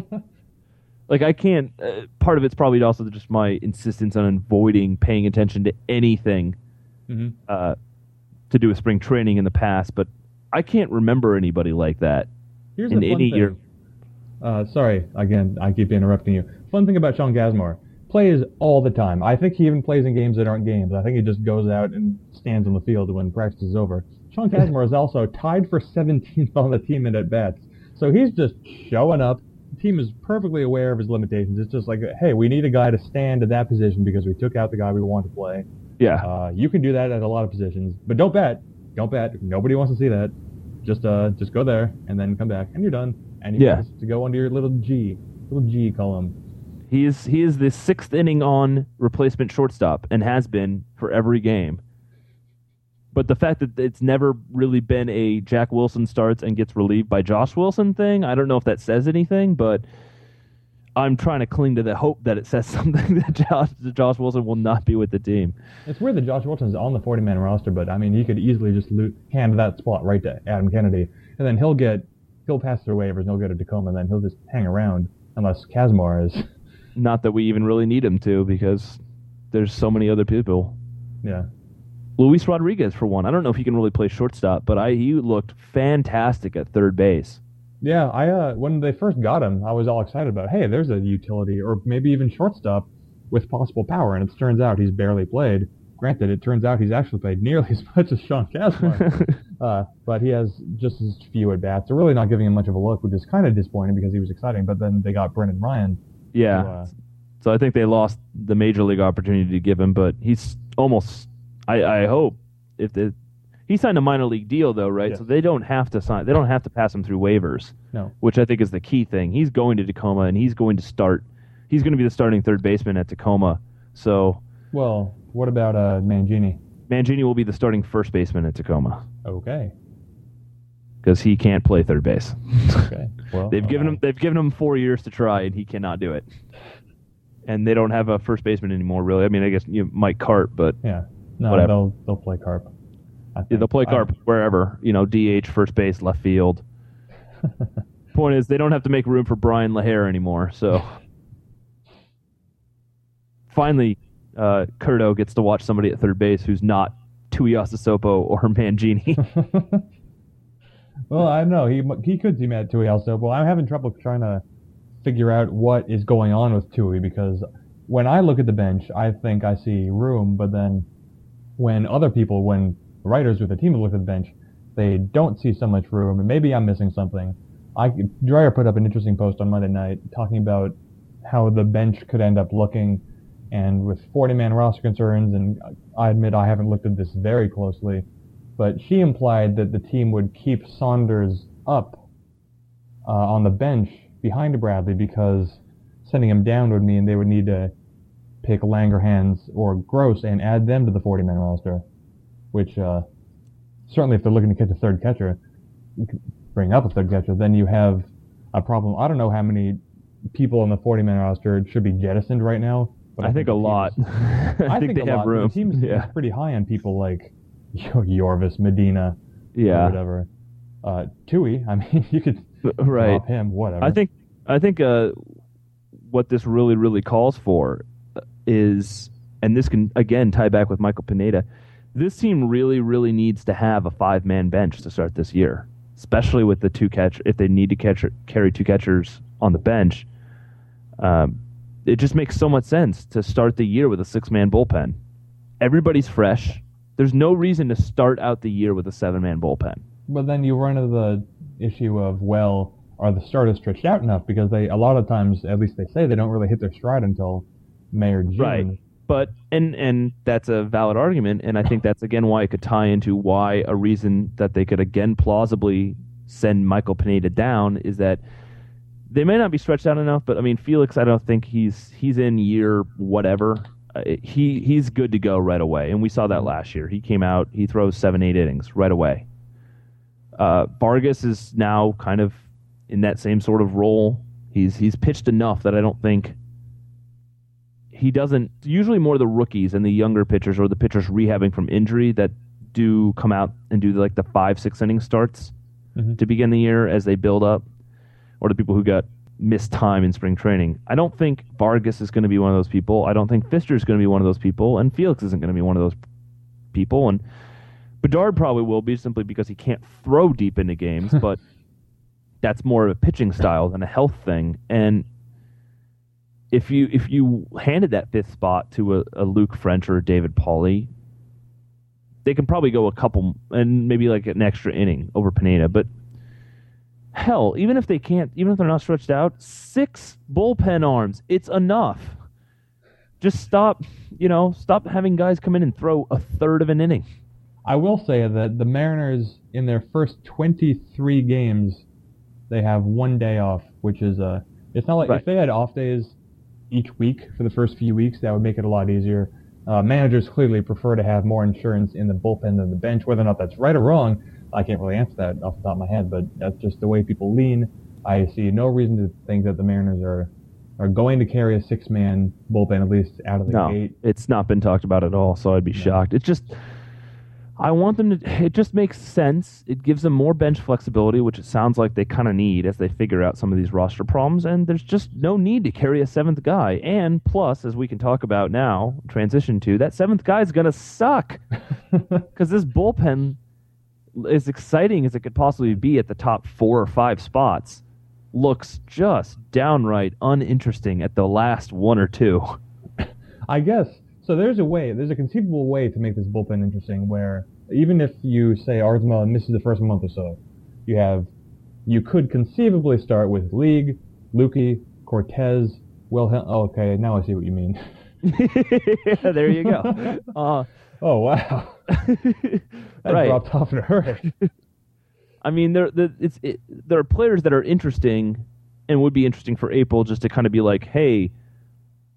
Like I can't. Uh, part of it's probably also just my insistence on avoiding paying attention to anything. Mm-hmm. Uh, to do with spring training in the past, but I can't remember anybody like that Here's in the fun any thing. year. Uh, sorry, again, I keep interrupting you. Fun thing about Sean Kazmar, plays all the time. I think he even plays in games that aren't games. I think he just goes out and stands on the field when practice is over. Sean Kazmar is also tied for seventeenth on the team in at-bats, so he's just showing up. The team is perfectly aware of his limitations. It's just like, hey, we need a guy to stand at that position because we took out the guy we want to play. Yeah. Uh, you can do that at a lot of positions, but don't bet. Don't bet. Nobody wants to see that. Just uh, just go there and then come back, and you're done. And you yeah. to go under your little G, little G column. He is he is the sixth inning on replacement shortstop and has been for every game. But the fact that it's never really been a Jack Wilson starts and gets relieved by Josh Wilson thing, I don't know if that says anything, but I'm trying to cling to the hope that it says something that Josh, that Josh Wilson will not be with the team. It's weird that Josh Wilson's on the forty-man roster, but I mean, he could easily just loot, hand that spot right to Adam Kennedy, and then he'll get he'll pass through waivers, and he'll go to Tacoma, and then he'll just hang around unless Kazmar is. Not that we even really need him to, because there's so many other people. Yeah. Luis Rodriguez, for one. I don't know if he can really play shortstop, but I he looked fantastic at third base. Yeah, I uh, when they first got him, I was all excited about, hey, there's a utility, or maybe even shortstop with possible power, and it turns out he's barely played. Granted, it turns out he's actually played nearly as much as Sean Kazmar, uh, but he has just as few at-bats. They're really not giving him much of a look, which is kind of disappointing because he was exciting, but then they got Brendan Ryan. Yeah, who, uh, so I think they lost the major league opportunity to give him, but he's almost, I, I hope, if the he signed a minor league deal, though, right? Yes. So they don't have to sign. They don't have to pass him through waivers. No. Which I think is the key thing. He's going to Tacoma, and he's going to start. He's going to be the starting third baseman at Tacoma. So. Well, What about uh, Mangini? Mangini will be the starting first baseman at Tacoma Okay. because he can't play third base. Okay. Well, they've given uh, him they've given him four years to try, and he cannot do it. And they don't have a first baseman anymore, really. I mean, I guess you know, Mike Carp, but Yeah. No, whatever. they'll they'll play Carp. I Yeah, think. they'll play I- Carp wherever, you know, D H, first base, left field. Point is, they don't have to make room for Brian LaHare anymore. So finally, uh, Curto gets to watch somebody at third base who's not Tuiasosopo or Mangini. Well, I don't know. He he could see Matt Tui also, but I'm having trouble trying to figure out what is going on with Tui because when I look at the bench, I think I see room, but then when other people, when writers with the team look at the bench, they don't see so much room, and maybe I'm missing something. I Dreyer put up an interesting post on Monday night talking about how the bench could end up looking, and with forty-man roster concerns, and I admit I haven't looked at this very closely, but she implied that the team would keep Saunders up uh, on the bench behind Bradley because sending him down would mean they would need to pick Langerhans or Gross and add them to the forty-man roster, which uh, certainly if they're looking to catch a third catcher, bring up a third catcher, then you have a problem. I don't know how many people on the forty-man roster should be jettisoned right now, but I think a the lot. team's- I, think, a they have lot, but room. The team's yeah. pretty high on people like Yorvis, Medina, or Yeah. whatever. Uh, Tui, I mean, you could Right. drop him, whatever. I think I think uh, what this really really calls for is, and this can again tie back with Michael Pineda. This team really really needs to have a five man bench to start this year, especially with the two catch. If they need to catch carry two catchers on the bench, um, it just makes so much sense to start the year with a six man bullpen. Everybody's fresh. There's no reason to start out the year with a seven man bullpen. But then you run into the issue of, well, are the starters stretched out enough? Because they, a lot of times, at least they say, they don't really hit their stride until May or June. Right. But and and that's a valid argument, and I think that's again why it could tie into why a reason that they could again plausibly send Michael Pineda down is that they may not be stretched out enough. But I mean, Felix, I don't think he's he's in year whatever. Uh, he he's good to go right away, and we saw that last year. He came out, he throws seven eight innings right away. Uh, Vargas is now kind of in that same sort of role. He's he's pitched enough that I don't think. He doesn't, usually more the rookies and the younger pitchers or the pitchers rehabbing from injury that do come out and do like the five, six inning starts Mhm. to begin the year as they build up, or the people who got missed time in spring training. I don't think Vargas is going to be one of those people. I don't think Fister is going to be one of those people, and Felix isn't going to be one of those people. And Bedard probably will be simply because he can't throw deep into games, but that's more of a pitching style than a health thing. And If you if you handed that fifth spot to a, a Luke French or a David Pauly, they can probably go a couple and maybe like an extra inning over Pineda. But hell, even if they can't, even if they're not stretched out, six bullpen arms, it's enough. Just stop, you know, stop having guys come in and throw a third of an inning. I will say that the Mariners, in their first twenty-three games, they have one day off, which is uh, it's not like Right. if they had off days each week for the first few weeks, that would make it a lot easier. Uh, managers clearly prefer to have more insurance in the bullpen than the bench. Whether or not that's right or wrong, I can't really answer that off the top of my head, but that's just the way people lean. I see no reason to think that the Mariners are are going to carry a six-man bullpen, at least out of the No, gate. it's not been talked about at all, so I'd be shocked. It's just, I want them to, it just makes sense. It gives them more bench flexibility, which it sounds like they kind of need as they figure out some of these roster problems, and there's just no need to carry a seventh guy. And plus, as we can talk about now, transition to, that seventh guy is going to suck, because this bullpen, as exciting as it could possibly be at the top four or five spots, looks just downright uninteresting at the last one or two. I guess. So there's a way, there's a conceivable way to make this bullpen interesting where even if you say Arzma misses the first month or so, you have, you could conceivably start with League, Lukey, Cortez, Wilhelm. Oh, okay, now I see what you mean. There you go. Uh, Oh, wow. That Right. dropped off in a hurry. I mean, there, there, it's, it, there are players that are interesting and would be interesting for April just to kind of be like, hey,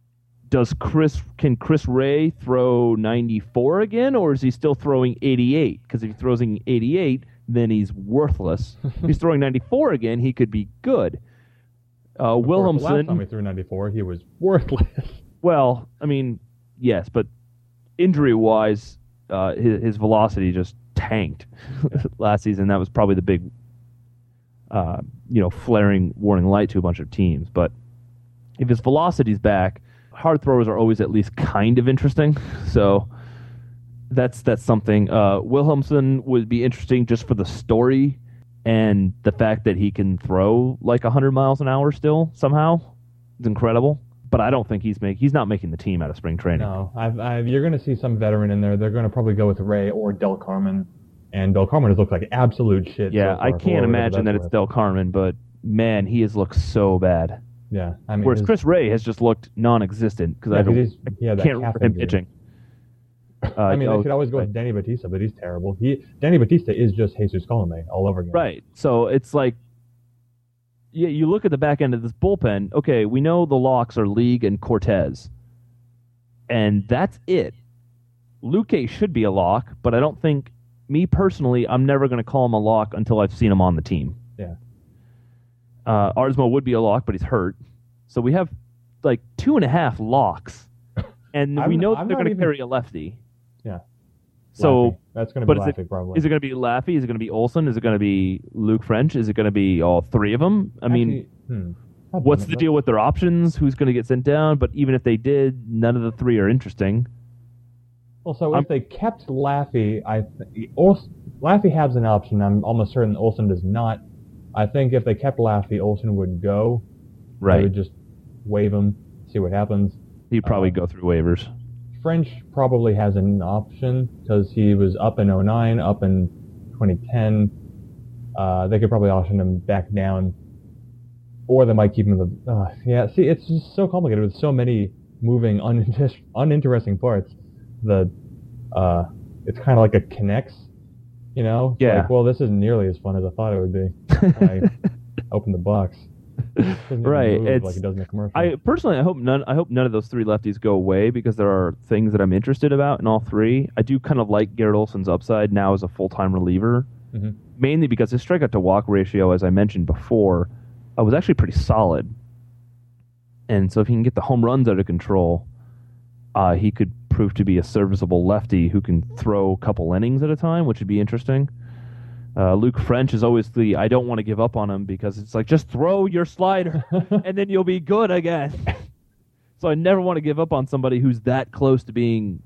does Chris can Chris Ray throw ninety-four again, or is he still throwing eighty-eight? Because if he throws eighty-eight, then he's worthless. If he's throwing ninety-four again, he could be good. Uh, Wilhelmsen. The last time he threw ninety-four, he was worthless. Well, I mean, yes, but injury-wise, uh, his, his velocity just tanked last season. That was probably the big, uh, you know, flaring warning light to a bunch of teams. But if his velocity's back, hard throwers are always at least kind of interesting. So that's that's something. Uh, Wilhelmsen would be interesting just for the story and the fact that he can throw like one hundred miles an hour still somehow. It's incredible. But I don't think he's make he's not making the team out of spring training. No, I've, I've, you're going to see some veteran in there. They're going to probably go with Ray or Del Carmen, and Del Carmen has looked like absolute shit. Yeah, so I can't imagine that it's Del Carmen, but man, he has looked so bad. Yeah, I mean, whereas his, Chris Ray has just looked non-existent because yeah, I, don't, he's, I can't remember him pitching. Uh, I mean, oh, they could always go right. with Danny Batista, but he's terrible. He Danny Batista is just Jesus Colome all over again. Right. So it's like, yeah, you look at the back end of this bullpen. Okay, we know the locks are League and Cortez, and that's it. Luque should be a lock, but I don't think, me personally, I'm never going to call him a lock until I've seen him on the team. Yeah. Uh, Arzmo would be a lock, but he's hurt. So we have like two and a half locks, and we know that they're going to even... carry a lefty. Yeah. So Laffy. That's going to be Laffy, it, probably. Is it going to be Laffy? Is it going to be Olson? Is it going to be Luke French? Is it going to be all three of them? I Actually, mean, hmm. what's the deal with their options? Who's going to get sent down? But even if they did, none of the three are interesting. Well, so I'm, if they kept Laffy, I th- Olson, Laffy has an option. I'm almost certain Olson does not. I think if they kept Laffy, Olson would go. Right. They would just waive him, see what happens. He'd probably um, go through waivers. French probably has an option because he was up in oh nine, up in twenty ten. Uh, they could probably option him back down, or they might keep him in the. Uh, yeah, see, it's just so complicated with so many moving, uninter- uninteresting parts. The uh, it's kind of like a connects, you know. It's yeah. Like, well, this isn't nearly as fun as I thought it would be. I opened the box. Right, it's like it does in the commercial. I personally, I hope none. I hope none of those three lefties go away because there are things that I'm interested about in all three. I do kind of like Garrett Olson's upside now as a full-time reliever, mm-hmm. mainly because his strikeout to walk ratio, as I mentioned before, uh, was actually pretty solid. And so if he can get the home runs out of control, uh, he could prove to be a serviceable lefty who can throw a couple innings at a time, which would be interesting. Uh, Luke French is always the I don't want to give up on him because it's like just throw your slider and then you'll be good again. So I never want to give up on somebody who's that close to being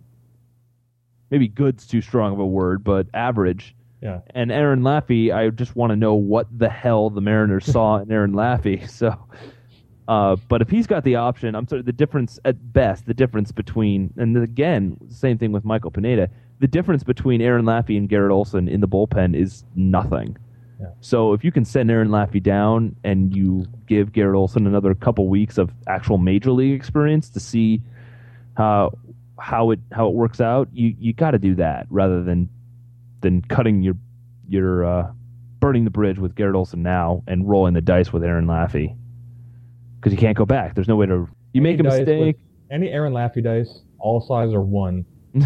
maybe good's too strong of a word, but average. Yeah. And Aaron Laffey, I just want to know what the hell the Mariners saw in Aaron Laffey. So, uh, but if he's got the option, I'm sorry, the difference at best, the difference between, and again, same thing with Michael Pineda. The difference between Aaron Laffey and Garrett Olson in the bullpen is nothing. Yeah. So if you can send Aaron Laffey down and you give Garrett Olson another couple weeks of actual major league experience to see how how it how it works out, you you got to do that rather than than cutting your your uh, burning the bridge with Garrett Olson now and rolling the dice with Aaron Laffey because you can't go back. There's no way to you Any make a mistake. Any Aaron Laffey dice, all sides are one.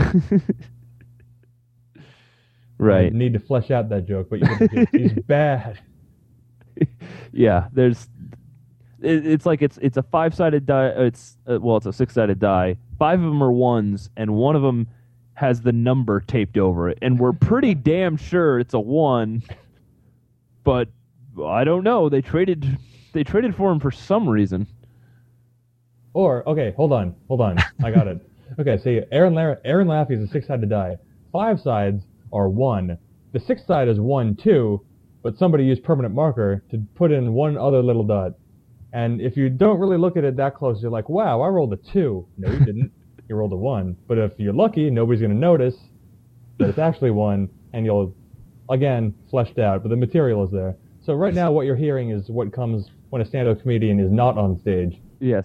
Right. I need to flesh out that joke, but you he's bad. Yeah, there's. It, it's like it's it's a five sided die. It's uh, well, it's a six sided die. Five of them are ones, and one of them has the number taped over it, and we're pretty damn sure it's a one. But I don't know. They traded they traded for him for some reason. Or okay, hold on, hold on. I got it. Okay, see, Aaron La- Aaron Laffey is a six sided die. Five sides are one. The sixth side is one too, but somebody used permanent marker to put in one other little dot. And if you don't really look at it that close, you're like, wow, I rolled a two. No, you didn't. You rolled a one. But if you're lucky, nobody's going to notice that it's actually one, and you'll, again, fleshed out, but the material is there. So right now what you're hearing is what comes when a stand-up comedian is not on stage. Yes.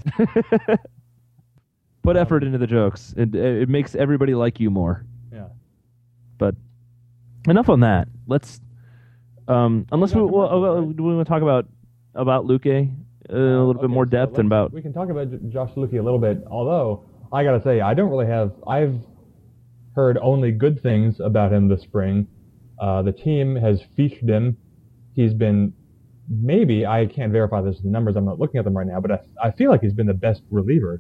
Put effort into the jokes. It, it makes everybody like you more. Yeah. But enough on that. Let's, um, unless we, well, well, do we want to talk about about Luque? uh, a little bit Okay, more so depth let's- and about. We can talk about J- Josh Luki a little bit. Although I gotta say, I don't really have. I've heard only good things about him this spring. Uh, the team has featured him. He's been maybe I can't verify this with the numbers. I'm not looking at them right now, but I, I feel like he's been the best reliever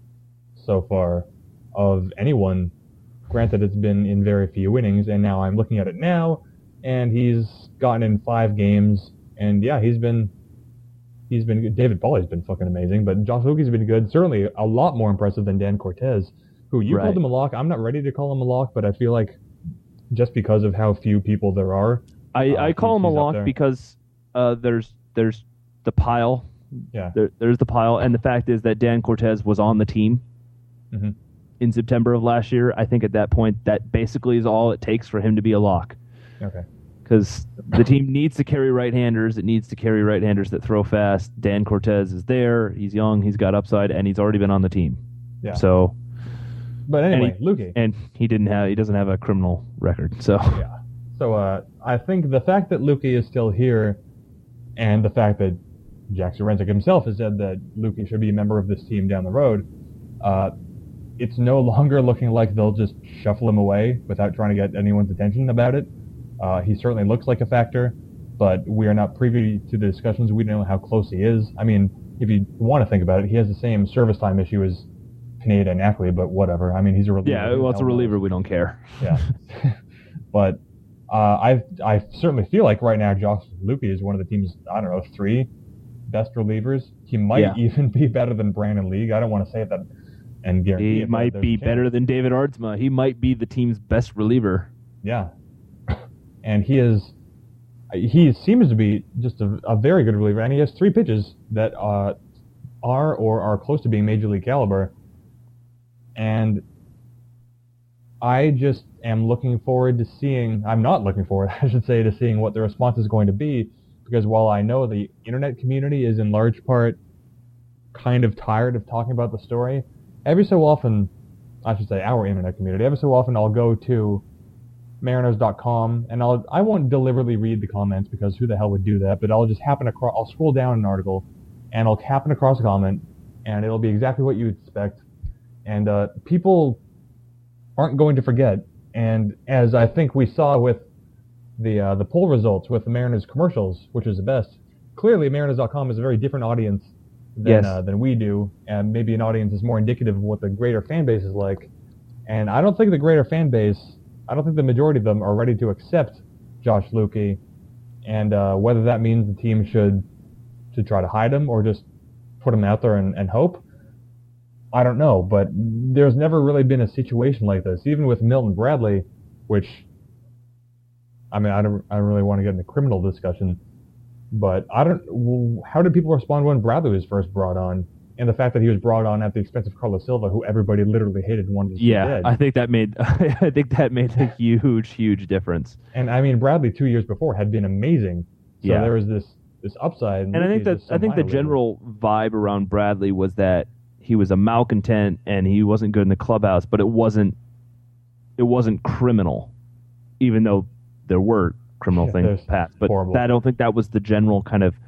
so far of anyone. Granted, it's been in very few innings, and now I'm looking at it now, and he's gotten in five games, and yeah, he's been he's been good. David Pauly's been fucking amazing, but Josh Luki's been good. Certainly a lot more impressive than Dan Cortez, who you Right. called him a lock. I'm not ready to call him a lock, but I feel like just because of how few people there are, I, uh, I call he's- him a he's up lock there. because uh, there's there's the pile. Yeah. There, there's the pile, and the fact is that Dan Cortez was on the team Mhm. in September of last year. I think at that point, that basically is all it takes for him to be a lock. Okay. Because the team needs to carry right-handers. It needs to carry right-handers that throw fast. Dan Cortez is there. He's young. He's got upside, and he's already been on the team. Yeah. So, But anyway, and Luki. and he didn't have. He doesn't have a criminal record. So, Yeah. So uh, I think the fact that Luki is still here, and the fact that Jack Zurenzik himself has said that Luki should be a member of this team down the road, uh, it's no longer looking like they'll just shuffle him away without trying to get anyone's attention about it. Uh, he certainly looks like a factor, but we are not privy to the discussions. We don't know how close he is. I mean, if you want to think about it, he has the same service time issue as Pineda and Ackley, but whatever. I mean, he's a reliever. yeah, Who well, the it's a hell knows? reliever. We don't care. Yeah. But uh, I I certainly feel like right now Josh Luki is one of the team's, I don't know, three best relievers. He might Yeah. even be better than Brandon League. I don't want to say that and guarantee He it, but might there's be a chance. better than David Ardsma. He might be the team's best reliever. Yeah. And he is, he seems to be just a, a very good reliever, and he has three pitches that uh, are or are close to being major league caliber. And I just am looking forward to seeing, I'm not looking forward, I should say, to seeing what the response is going to be, because while I know the internet community is in large part kind of tired of talking about the story, every so often, I should say our internet community, every so often I'll go to Mariners dot com, and I'll I won't deliberately read the comments because who the hell would do that? But I'll just happen across. I'll scroll down an article, and I'll happen across a comment, and it'll be exactly what you would expect. And uh, people aren't going to forget. And as I think we saw with the uh, the poll results with the Mariners commercials, which is the best. Clearly, Mariners dot com is a very different audience than Yes. uh, than we do, and maybe an audience is more indicative of what the greater fan base is like. And I don't think the greater fan base. I don't think the majority of them are ready to accept Josh Luki, and uh, whether that means the team should should try to hide him or just put him out there and, and hope, I don't know. But there's never really been a situation like this, even with Milton Bradley, which, I mean, I don't, I don't really want to get into criminal discussion, but I don't. How did people respond when Bradley was first brought on? And the fact that he was brought on at the expense of Carlos Silva, who everybody literally hated and wanted to see Yeah, dead. I think that made I think that made a huge, huge difference. And I mean, Bradley two years before had been amazing. So Yeah. there was this this upside. And I think Luki's that just so I think the mildly- general vibe around Bradley was that he was a malcontent and he wasn't good in the clubhouse, but it wasn't it wasn't criminal, even though there were criminal Yeah, things there's passed. But horrible. I don't think that was the general kind of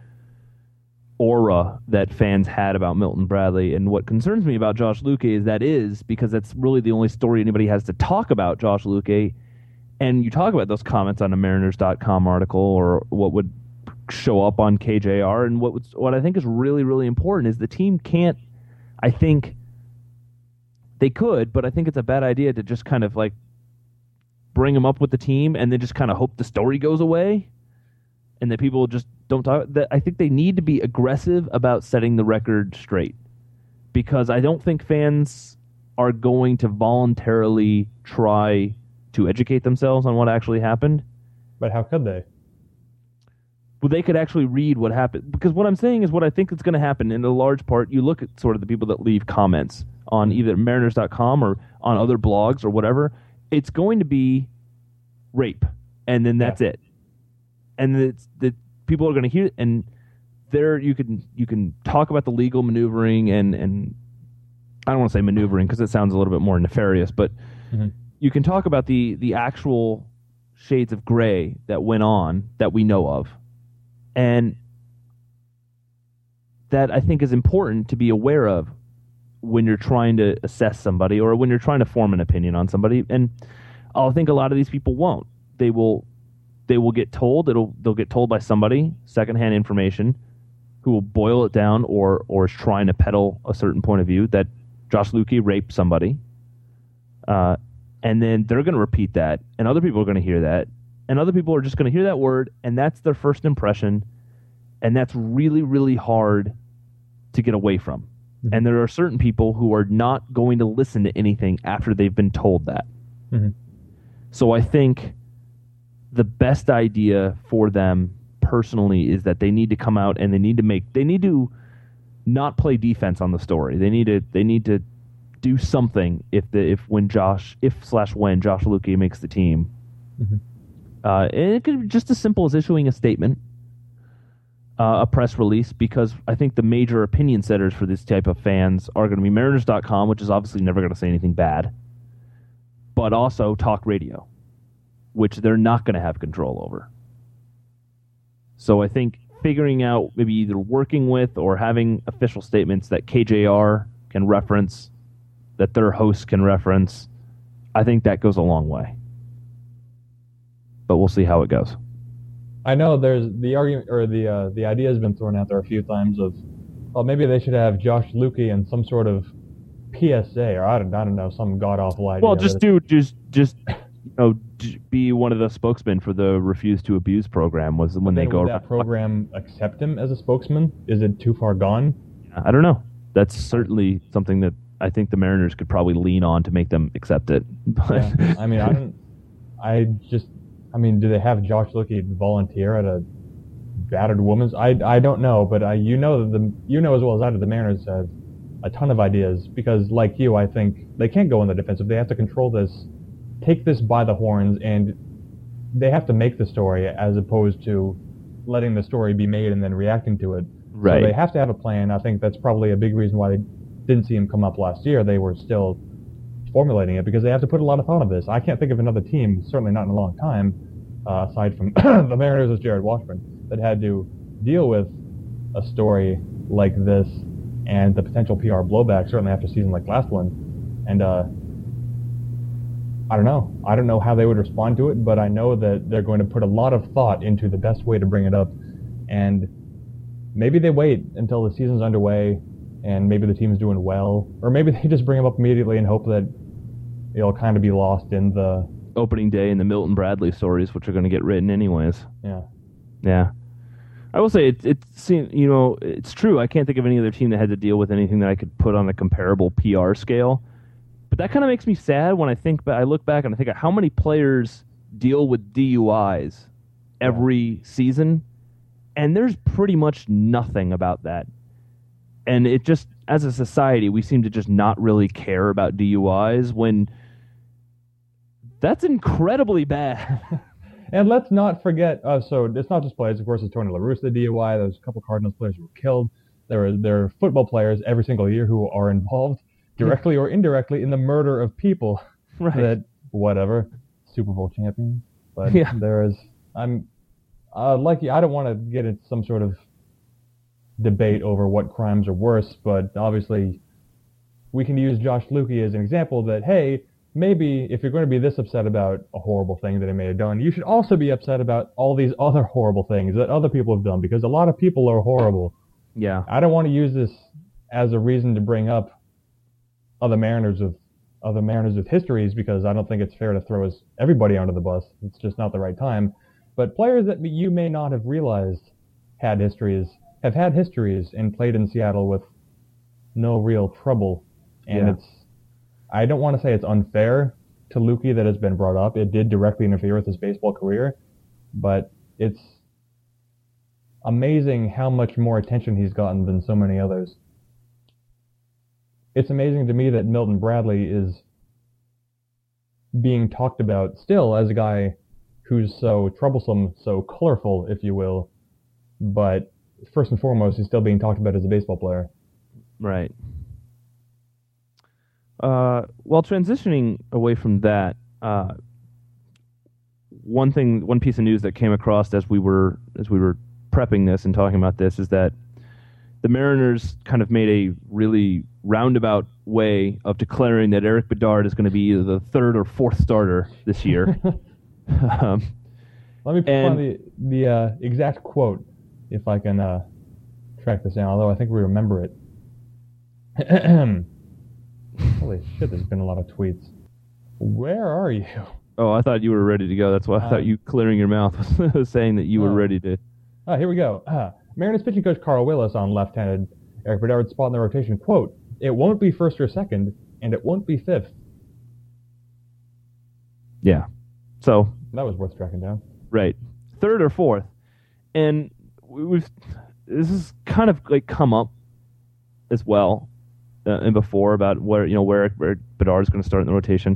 aura that fans had about Milton Bradley. And what concerns me about Josh Luque is that is because that's really the only story anybody has to talk about Josh Luque. And you talk about those comments on a Mariners dot com article or what would show up on K J R. And what was, what I think is really, really important is the team can't, I think they could, but I think it's a bad idea to just kind of like bring him up with the team and then just kind of hope the story goes away and that people just don't talk. That I think they need to be aggressive about setting the record straight because I don't think fans are going to voluntarily try to educate themselves on what actually happened. But how could they? Well, they could actually read what happened. Because what I'm saying is what I think is going to happen in a large part. You look at sort of the people that leave comments on either Mariners dot com or on other blogs or whatever. It's going to be rape, and then that's Yeah. it. And it's the people are going to hear it, and there you can you can talk about the legal maneuvering and and I don't want to say maneuvering because it sounds a little bit more nefarious, but Mhm. you can talk about the the actual shades of gray that went on that we know of. And that I think is important to be aware of when you're trying to assess somebody or when you're trying to form an opinion on somebody. And I think a lot of these people won't. They will they will get told, it'll they'll get told by somebody, secondhand information, who will boil it down or or is trying to peddle a certain point of view that Josh Luque raped somebody. Uh, and then they're going to repeat that, and other people are going to hear that, and other people are just going to hear that word, and that's their first impression, and that's really, really hard to get away from. Mm-hmm. And there are certain people who are not going to listen to anything after they've been told that. Mm-hmm. So I think the best idea for them personally is that they need to come out and they need to make they need to not play defense on the story. They need to they need to do something if the if when Josh if slash when Josh Luque makes the team. Mm-hmm. Uh, and it could be just as simple as issuing a statement, uh, a press release, because I think the major opinion setters for this type of fans are going to be Mariners dot com, which is obviously never going to say anything bad, but also talk radio, which they're not going to have control over. So I think figuring out maybe either working with or having official statements that K J R can reference, that their hosts can reference, I think that goes a long way. But we'll see how it goes. I know there's the argument or the uh, the idea has been thrown out there a few times of, well, maybe they should have Josh Luque in some sort of P S A or I don't I don't know some god awful idea. Well, just do just just you know be one of the spokesmen for the Refuse to Abuse program. Was when they go. Would that program accept him as a spokesman? Is it too far gone? I don't know. That's certainly something that I think the Mariners could probably lean on to make them accept it. But yeah, I mean, I don't. I just. I mean, do they have Josh Luque volunteer at a battered woman's? I, I don't know, but I, you know the you know as well as I do the Mariners have a ton of ideas because, like you, I think they can't go in the defensive. They have to control this, take this by the horns, and they have to make the story as opposed to letting the story be made and then reacting to it. Right. So they have to have a plan. I think that's probably a big reason why they didn't see him come up last year. They were still formulating it because they have to put a lot of thought on this. I can't think of another team, certainly not in a long time, uh, aside from the Mariners with Jared Washburn, that had to deal with a story like this and the potential P R blowback, certainly after a season like last one. And uh, I don't know. I don't know how they would respond to it, but I know that they're going to put a lot of thought into the best way to bring it up. And maybe they wait until the season's underway and maybe the team's doing well, or maybe they just bring him up immediately and hope that it'll kind of be lost in the opening day and the Milton Bradley stories, which are going to get written anyways. Yeah, yeah. I will say it. It's you know it's true. I can't think of any other team that had to deal with anything that I could put on a comparable P R scale. But that kind of makes me sad when I think. I look back and I think of how many players deal with D U Is every yeah. season, and there's pretty much nothing about that. And it just, as a society, we seem to just not really care about D U Is when that's incredibly bad. And let's not forget, uh, so it's not just players, of course, it's Tony La Russa, the D U I, there's a couple Cardinals players who were killed. There are, there are football players every single year who are involved, directly or indirectly, in the murder of people. Right. That, whatever, Super Bowl champion. But yeah. there is, I'm, uh, like, I don't want to get into some sort of debate over what crimes are worse, but obviously we can use Josh Luque as an example that, hey, maybe if you're going to be this upset about a horrible thing that he may have done, you should also be upset about all these other horrible things that other people have done, because a lot of people are horrible. Yeah. I don't want to use this as a reason to bring up other Mariners with other Mariners with histories, because I don't think it's fair to throw us, everybody under the bus. It's just not the right time. But players that you may not have realized had histories have had histories and played in Seattle with no real trouble. And yeah. it's, I don't want to say it's unfair to Luque that has been brought up. It did directly interfere with his baseball career, but it's amazing how much more attention he's gotten than so many others. It's amazing to me that Milton Bradley is being talked about still as a guy who's so troublesome, so colorful, if you will, but first and foremost, he's still being talked about as a baseball player. Right. Uh, while transitioning away from that, uh, one thing, one piece of news that came across as we were as we were prepping this and talking about this is that the Mariners kind of made a really roundabout way of declaring that Eric Bedard is going to be either the third or fourth starter this year. um, Let me and, find the the uh, exact quote if I can uh, track this down. Although I think we remember it. Holy shit! There's been a lot of tweets. Where are you? Oh, I thought you were ready to go. That's why I uh, thought you clearing your mouth was saying that you oh. were ready to. Oh, here we go. Uh, Mariners pitching coach Carl Willis on left-handed Eric Bedard's spot in the rotation. Quote, "It won't be first or second, and it won't be fifth." Yeah. So. That was worth tracking down. Right. Third or fourth. And we've this has kind of like come up as well uh, and before about where, you know, where, where Bedard is going to start in the rotation.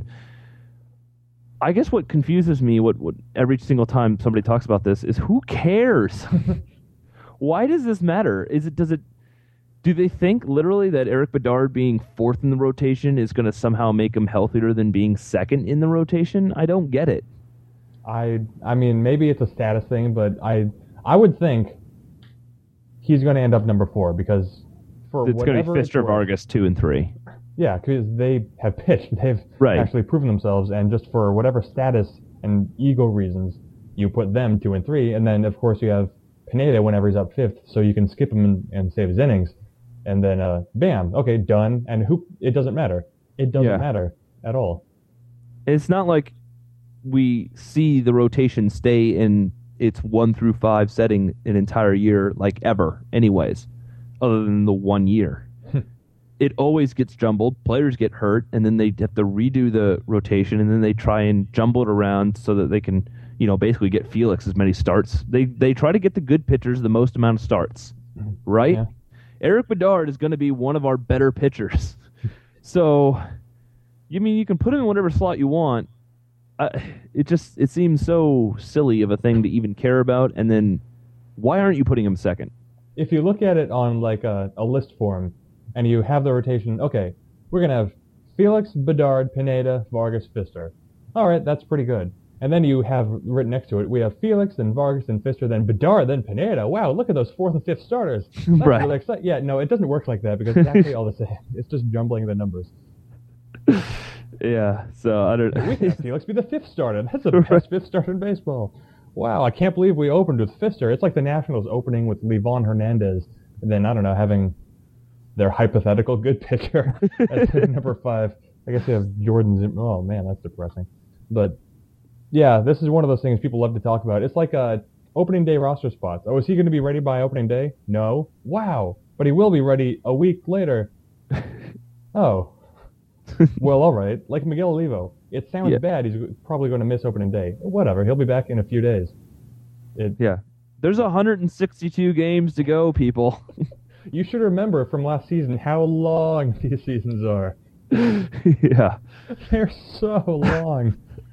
I guess what confuses me, what, what every single time somebody talks about this, is who cares? Why does this matter? Is it does it do they think literally that Eric Bedard being fourth in the rotation is going to somehow make him healthier than being second in the rotation? I don't get it. I I mean maybe it's a status thing, but I I would think he's going to end up number four because for it's going to be Fister, Vargas two and three. Yeah, because they have pitched, they've right. actually proven themselves, and just for whatever status and ego reasons, you put them two and three, and then of course you have Pineda whenever he's up fifth, so you can skip him and, and save his innings, and then uh, bam, okay, done, and who it doesn't matter, it doesn't yeah. matter at all. It's not like we see the rotation stay in its one through five setting an entire year, like ever, anyways, other than the one year. It always gets jumbled. Players get hurt, and then they have to redo the rotation, and then they try and jumble it around so that they can, you know, basically get Felix as many starts. They they try to get the good pitchers the most amount of starts, right? Yeah. Eric Bedard is going to be one of our better pitchers. So, you mean you can put him in whatever slot you want. Uh, it just it seems so silly of a thing to even care about. And then, why aren't you putting him second? If you look at it on like a, a list form, and you have the rotation, okay, we're going to have Felix, Bedard, Pineda, Vargas, Fister. All right, that's pretty good. And then you have written next to it, we have Felix, then Vargas, then Fister, then Bedard, then Pineda. Wow, look at those fourth and fifth starters. That's right. really exciting. Yeah, no, it doesn't work like that because it's actually all the same. It's just jumbling the numbers. Yeah, so I don't know. We can have Felix be the fifth starter. That's the best right. fifth starter in baseball. Wow, I can't believe we opened with Fister. It's like the Nationals opening with Livan Hernandez, and then, I don't know, having their hypothetical good pitcher at number five. I guess they have Jordan Zim- Oh, man, that's depressing. But, yeah, this is one of those things people love to talk about. It's like uh, opening day roster spots. Oh, is he going to be ready by opening day? No. Wow. But he will be ready a week later. Oh. Well, all right. Like Miguel Olivo. It sounds yeah. bad. He's probably going to miss opening day. Whatever. He'll be back in a few days. It, yeah. There's one hundred sixty-two games to go, people. You should remember from last season how long these seasons are. Yeah. They're so long.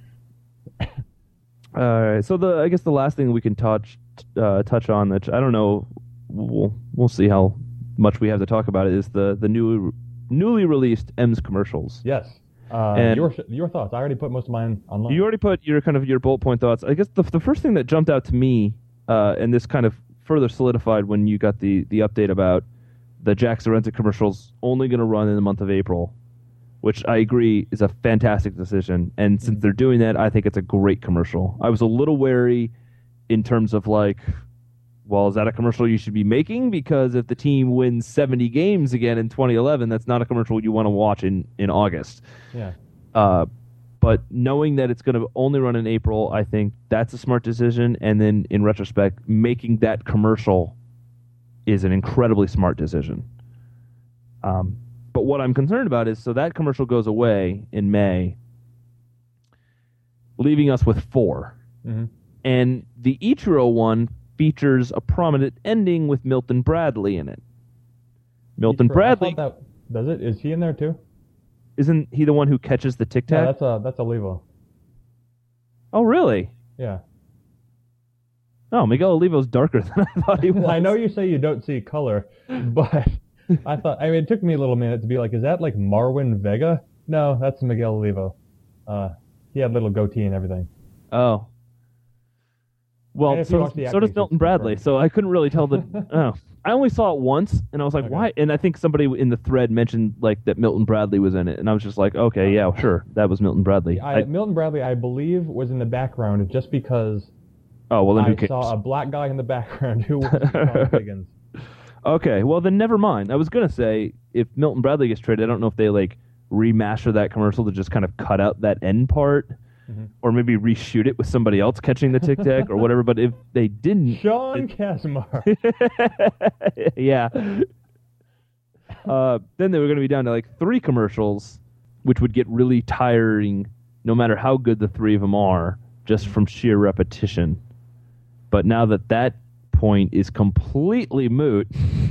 All right. So the I guess the last thing we can touch uh, touch on, that I don't know, we'll we'll see how much we have to talk about it, is the the new newly released M's commercials. Yes. Uh, and your your thoughts. I already put most of mine online. You already put your kind of your bullet point thoughts. I guess the the first thing that jumped out to me, uh, and this kind of further solidified when you got the, the update about the Jack Sorrenta commercials only going to run in the month of April, which I agree is a fantastic decision. And since they're doing that, I think it's a great commercial. I was a little wary in terms of like, well, is that a commercial you should be making? Because if the team wins seventy games again in twenty eleven, that's not a commercial you want to watch in, in August. Yeah. Uh, but knowing that it's going to only run in April, I think that's a smart decision. And then in retrospect, making that commercial is an incredibly smart decision. Um, but what I'm concerned about is, so that commercial goes away in May, leaving us with four. Mm-hmm. And the Ichiro one features a prominent ending with Milton Bradley in it. Milton Ichiro, Bradley... I thought that, does it? Is he in there too? Isn't he the one who catches the tic tac? Yeah, that's a that's Olivo. Oh, really? Yeah. Oh, Miguel Olivo's darker than I thought he was. I know you say you don't see color, but I thought, I mean, it took me a little minute to be like, is that like Marwin Vega? No, that's Miguel Olivo. Uh, he had a little goatee and everything. Oh. Well, And if you so, watch the so does acting, Milton it's Bradley. perfect. So I couldn't really tell the. Oh, I only saw it once, and I was like, Okay. why? And I think somebody in the thread mentioned like that Milton Bradley was in it, and I was just like, okay, yeah, sure, that was Milton Bradley. I, I, Milton Bradley, I believe, was in the background just because oh well, then who I cares? saw a black guy in the background who was Tom Higgins. Okay, well then never mind. I was gonna say if Milton Bradley gets traded, I don't know if they like remaster that commercial to just kind of cut out that end part, Mhm. or maybe reshoot it with somebody else catching the tic tac or whatever. But if they didn't, Sean Casimir. yeah, uh, then they were gonna be down to like three commercials, which would get really tiring, no matter how good the three of them are, just from sheer repetition. But now that that point is completely moot.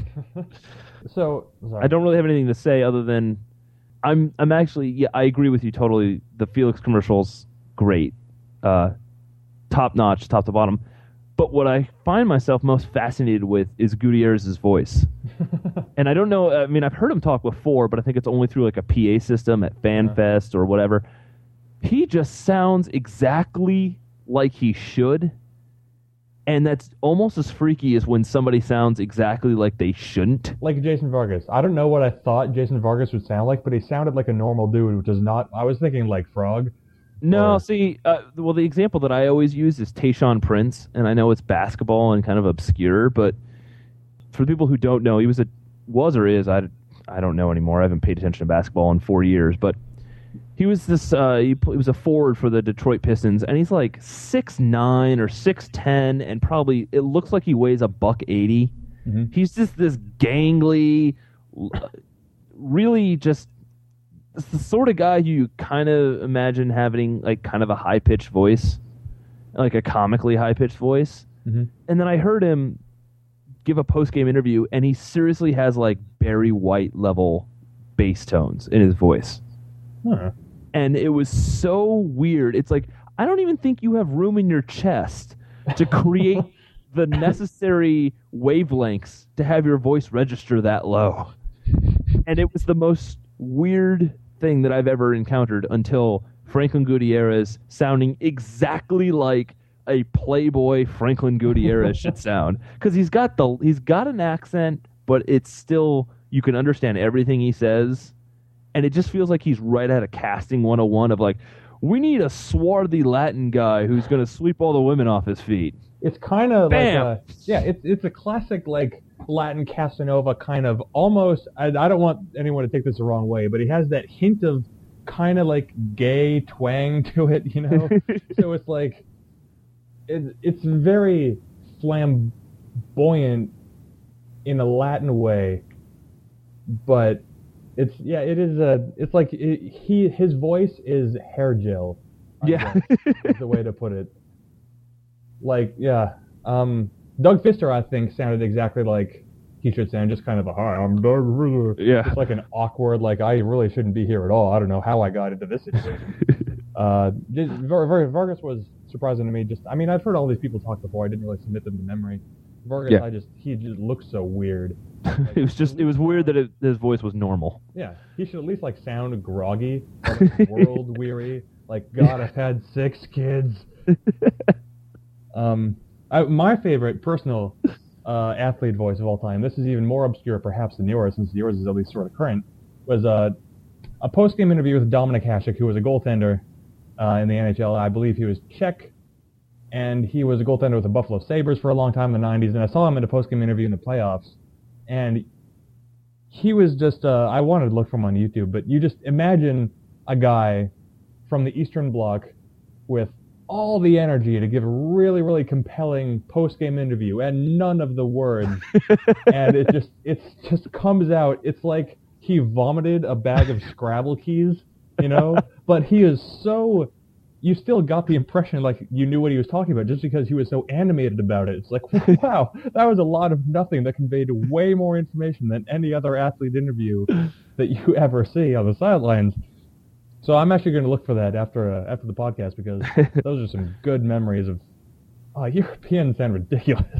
So, sorry. I don't really have anything to say other than I'm I'm actually yeah I agree with you totally. The Felix commercials great, uh, top notch, top to bottom. But what I find myself most fascinated with is Gutierrez's voice. And I don't know. I mean, I've heard him talk before, but I think it's only through like a P A system at FanFest or whatever. He just sounds exactly like he should. And that's almost as freaky as when somebody sounds exactly like they shouldn't. Like Jason Vargas. I don't know what I thought Jason Vargas would sound like, but he sounded like a normal dude, which is not. I was thinking like Frog. No, Or- see, uh, well, the example that I always use is Tayshaun Prince, and I know it's basketball and kind of obscure, but for people who don't know, he was a was or is I, I don't know anymore. I haven't paid attention to basketball in four years, but he was this. Uh, he, he was a forward for the Detroit Pistons, and he's like six nine or six ten, and probably it looks like he weighs a buck eighty. Mhm. He's just this gangly, really just it's the sort of guy you kind of imagine having like kind of a high pitched voice, like a comically high pitched voice. Mhm. And then I heard him give a post game interview, and he seriously has like Barry White level bass tones in his voice. Huh. And it was so weird. It's like, I don't even think you have room in your chest to create the necessary wavelengths to have your voice register that low. And it was the most weird thing that I've ever encountered until Franklin Gutierrez sounding exactly like a Playboy Franklin Gutierrez should sound. Because he's got the he's got an accent, but it's still, you can understand everything he says. And it just feels like he's right out of casting one oh one of like, we need a swarthy Latin guy who's going to sweep all the women off his feet. It's kind of like Bam! a, yeah, it's it's a classic like Latin Casanova kind of almost. I, I don't want anyone to take this the wrong way, but he has that hint of kind of like gay twang to it, you know. So it's like it, it's very flamboyant in a Latin way, but it's yeah, it is a. It's like it, he his voice is hair gel. I Yeah. guess, is the way to put it. Like, yeah. Um, Doug Fister, I think, sounded exactly like he should sound, just kind of a, hi, I'm Doug Fister. Yeah. It's like an awkward, like, I really shouldn't be here at all. I don't know how I got into this situation. uh, just, Var- Var- Vargas was surprising to me. Just, I mean, I've heard all these people talk before. I didn't really submit them to memory. Vargas, Yeah. I just, he just looks so weird. It was just, it was weird that it, his voice was normal. Yeah, he should at least, like, sound groggy, or, like, world-weary. Like, God, I've had six kids. Um, I, my favorite personal uh, athlete voice of all time, this is even more obscure perhaps than yours, since yours is at least sort of current, was uh, a post-game interview with Dominik Hasek, who was a goaltender uh, in the N H L. I believe he was Czech, and he was a goaltender with the Buffalo Sabres for a long time in the nineties, and I saw him in a post-game interview in the playoffs, and he was just, uh, I wanted to look for him on YouTube, but you just imagine a guy from the Eastern Bloc with all the energy to give a really, really compelling post-game interview and none of the words. And it just, it just comes out. It's like he vomited a bag of Scrabble keys, you know? But he is so, you still got the impression like you knew what he was talking about just because he was so animated about it. It's like, wow, that was a lot of nothing that conveyed way more information than any other athlete interview that you ever see on the sidelines. So I'm actually going to look for that after uh, after the podcast because those are some good memories of. Oh, Europeans sound ridiculous.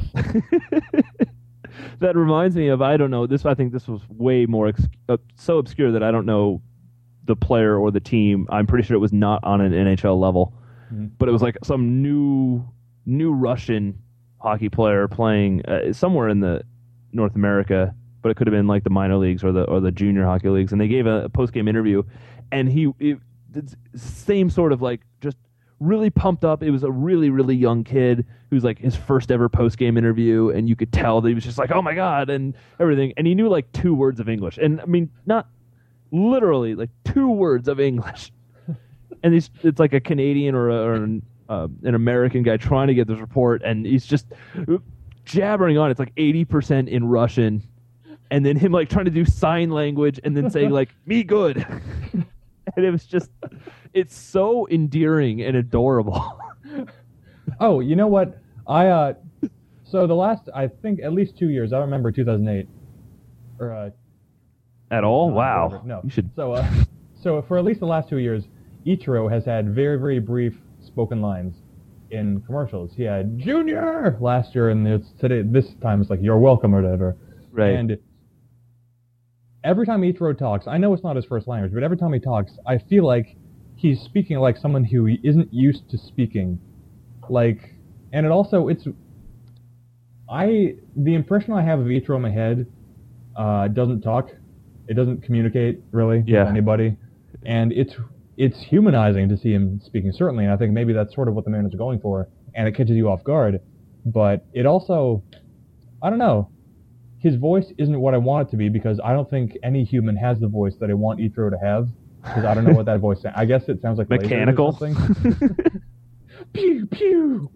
That reminds me of, I don't know, this, I think this was way more, ex- uh, so obscure that I don't know the player or the team. I'm pretty sure it was not on an N H L level, Mhm. but it was like some new new Russian hockey player playing uh, somewhere in the North America, but it could have been like the minor leagues or the or the junior hockey leagues. And they gave a, a post game interview, and he it, it's same sort of like just really pumped up. It was a really really young kid who's like his first ever post game interview, and you could tell that he was just like, oh my god, and everything. And he knew like two words of English, and I mean not literally like two words of English. And he's, it's like a Canadian or, a, or an, uh, an American guy trying to get this report, and he's just jabbering on. It's like eighty percent in Russian, and then him like trying to do sign language and then saying like, me good. And it was just, it's so endearing and adorable. Oh, you know what? I, uh, so the last, I think at least two years, I don't remember two thousand eight, or, uh, At all? no, Wow. whatever. No. You should. So, uh, so for at least the last two years, Ichiro has had very, very brief spoken lines in commercials. He had Junior last year, and it's today. This time it's like you're welcome or whatever. Right. And every time Ichiro talks, I know it's not his first language, but every time he talks, I feel like he's speaking like someone who isn't used to speaking. Like, and it also it's I the impression I have of Ichiro in my head uh, doesn't talk. It doesn't communicate really Yeah. with anybody, and it's. It's humanizing to see him speaking, certainly, and I think maybe that's sort of what the Mariners are going for, and it catches you off guard. But it also, I don't know, his voice isn't what I want it to be, because I don't think any human has the voice that I want Ichiro to have, because I don't know what that voice sounds. I guess it sounds like Mechanical. lasers or something. Pew, pew.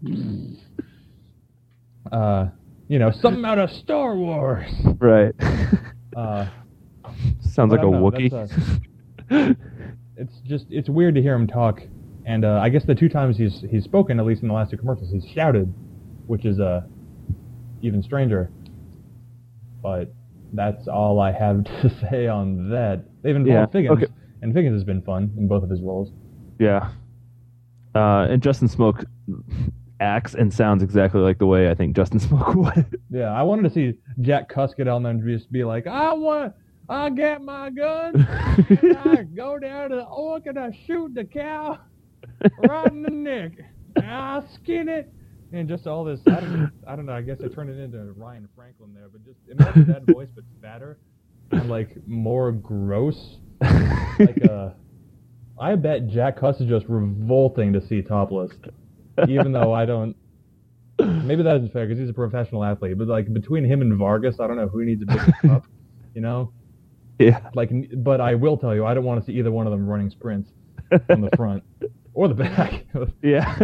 Uh, you know, something out of Star Wars. Right. Uh, Sounds like I a don't know, Wookiee. that's, uh, It's just, it's weird to hear him talk, and uh, I guess the two times he's he's spoken, at least in the last two commercials, he's shouted, which is uh, even stranger. But that's all I have to say on that. They've involved Yeah, Figgins, okay. and Figgins has been fun in both of his roles. Yeah. Uh, and Justin Smoke acts and sounds exactly like the way I think Justin Smoke would. Yeah, I wanted to see Jack Cuss get on there and just be like, I want, I get my gun, and I go down to the orc and I shoot the cow right in the neck, and I skin it, and just all this. I don't, I don't know. I guess I turned it into Ryan Franklin there, but just imagine that voice, but fatter and like more gross. Like uh, I bet Jack Cuss is just revolting to see topless, even though I don't. Maybe that isn't fair because he's a professional athlete, but like between him and Vargas, I don't know who needs a bigger cup, you know. Yeah. Like, but I will tell you, I don't want to see either one of them running sprints on the front or the back. Yeah.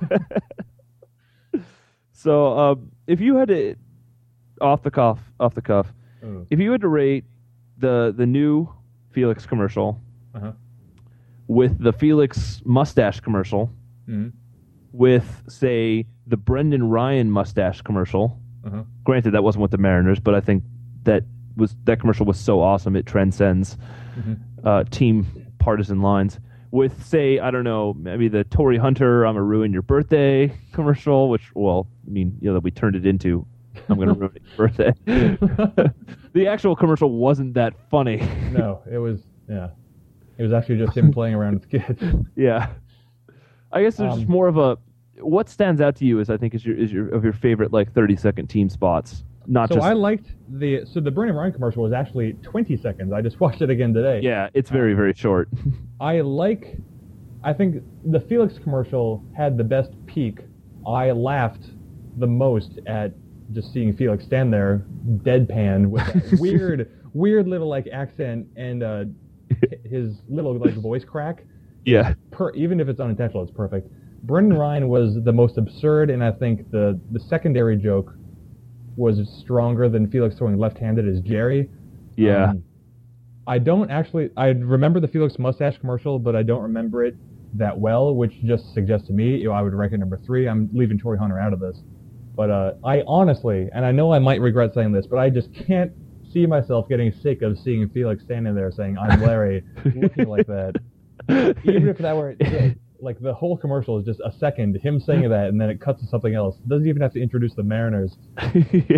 So, um, if you had to, off the cuff, off the cuff, Oh. if you had to rate the the new Felix commercial Uh-huh. with the Felix mustache commercial, Mm-hmm. with say the Brendan Ryan mustache commercial. Uh-huh. Granted, that wasn't with the Mariners, but I think that was that commercial was so awesome it transcends Mm-hmm. uh, team partisan lines. With say I don't know maybe the Torii Hunter "I'm gonna ruin your birthday" commercial, which well I mean you know that we turned it into "I'm gonna ruin your birthday." The actual commercial wasn't that funny. No, it was, yeah. It was actually just him playing around with kids. Yeah, I guess there's Um, just more of a. What stands out to you is I think is your is your of your favorite like thirty second team spots, not So just. I liked the, so the Brendan Ryan commercial was actually twenty seconds. I just watched it again today. Yeah, it's very very short. I like, I think the Felix commercial had the best peak. I laughed the most at just seeing Felix stand there, deadpan, with that weird, weird little like accent and uh, his little like voice crack. Yeah, Per, even if it's unintentional, it's perfect. Brendan Ryan was the most absurd, and I think the the secondary joke was stronger than Felix throwing left-handed as Jerry. yeah. Um, I don't actually. I remember the Felix mustache commercial, but I don't remember it that well, which just suggests to me, you know, I would rank it number three. I'm leaving Torii Hunter out of this, but uh, I honestly, and I know I might regret saying this, but I just can't see myself getting sick of seeing Felix standing there saying "I'm Larry," looking like that. Even if that were yeah, like the whole commercial is just a second him saying that, and then it cuts to something else. Doesn't even have to introduce the Mariners. Yeah.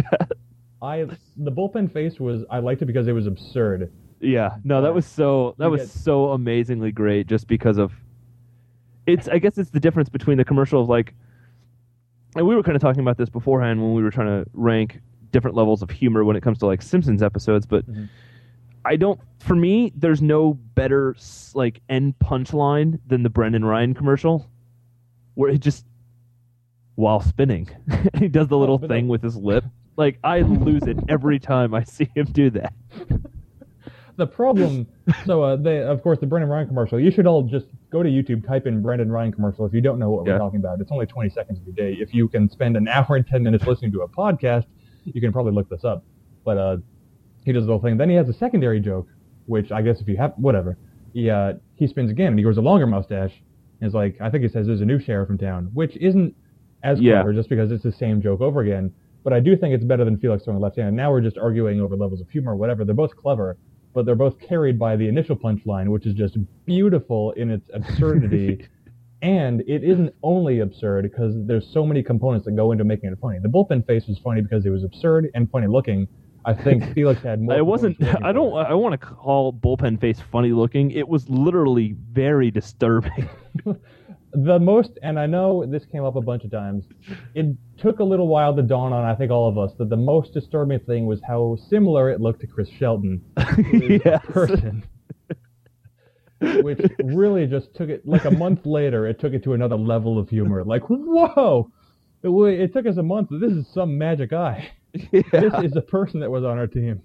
I the bullpen face was I liked it because it was absurd. Yeah, no, that was so that You was get- so amazingly great just because of it's I guess it's the difference between the commercial of like and we were kind of talking about this beforehand when we were trying to rank different levels of humor when it comes to like Simpsons episodes, but mm-hmm. I don't. For me, there's no better like end punchline than the Brendan Ryan commercial, where it just while spinning, he does the little oh, thing with his lip. Like I lose it every time I see him do that. The problem, so uh, they, of course, the Brendan Ryan commercial. You should all just go to YouTube, type in Brendan Ryan commercial if you don't know what yeah. we're talking about. It's only twenty seconds of your day. If you can spend an hour and ten minutes listening to a podcast, you can probably look this up. But uh, he does the whole thing. Then he has a secondary joke, which I guess if you have, whatever. He uh, he spins again, and he grows a longer mustache. And it's like, I think he says there's a new sheriff in town, which isn't as clever yeah. just because it's the same joke over again. But I do think it's better than Felix throwing left hand. Now we're just arguing over levels of humor or whatever. They're both clever, but they're both carried by the initial punchline, which is just beautiful in its absurdity. And it isn't only absurd because there's so many components that go into making it funny. The bullpen face was funny because it was absurd and funny looking. I think Felix had more. It wasn't. I don't. I want to call bullpen face funny looking. It was literally very disturbing. The most, and I know this came up a bunch of times. It took a little while to dawn on, I think, all of us that the most disturbing thing was how similar it looked to Chris Shelton, yes. person. Which really just took it, like a month later, it took it to another level of humor. Like, whoa! It, it took us a month. This is some magic eye. Yeah. This is the person that was on our team.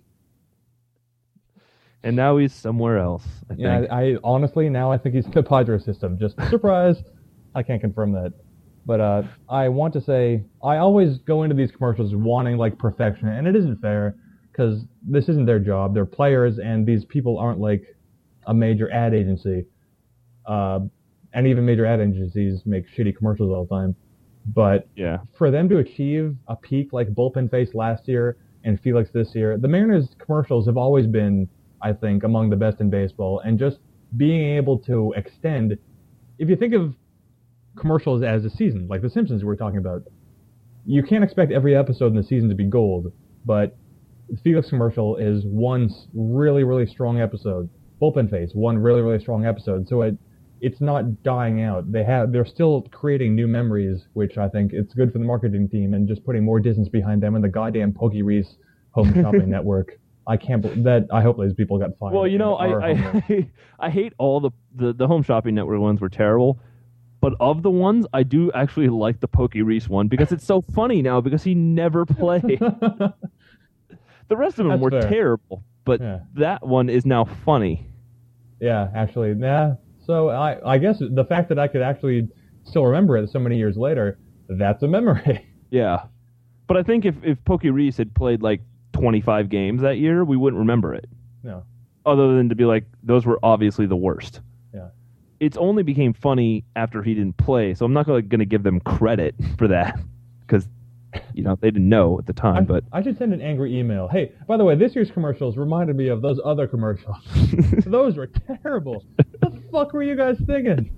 And now he's somewhere else, I think. Yeah, I, I honestly, now I think he's in the Padres system. Just surprise. I can't confirm that. But uh, I want to say, I always go into these commercials wanting, like, perfection. And it isn't fair, because this isn't their job. They're players, and these people aren't, like, a major ad agency. Uh, and even major ad agencies make shitty commercials all the time. But yeah. for them to achieve a peak like Bullpen Face last year and Felix this year, the Mariners commercials have always been, I think, among the best in baseball. And just being able to extend, if you think of commercials as a season, like The Simpsons we were talking about, you can't expect every episode in the season to be gold, but the Felix commercial is one really, really strong episode. Bullpen Face, one really, really strong episode. So it it's not dying out. They have they're still creating new memories, which I think it's good for the marketing team and just putting more distance behind them and the goddamn Pokey Reese home shopping network. I can't believe that. I hope these people got fired. Well, you know, I I, I hate all the, the the home shopping network ones were terrible. But of the ones, I do actually like the Pokey Reese one because it's so funny now because he never played. The rest of them That's were fair. terrible, but yeah. that one is now funny. Yeah, actually, yeah. So I I guess the fact that I could actually still remember it so many years later, that's a memory. Yeah. But I think if, if Pokey Reese had played like twenty-five games that year, we wouldn't remember it. No. Other than to be like, those were obviously the worst. Yeah. It's only became funny after he didn't play, so I'm not going to give them credit for that because, you know, they didn't know at the time. I, but I should send an angry email. Hey, by the way, this year's commercials reminded me of those other commercials. Those were terrible. What the fuck were you guys thinking?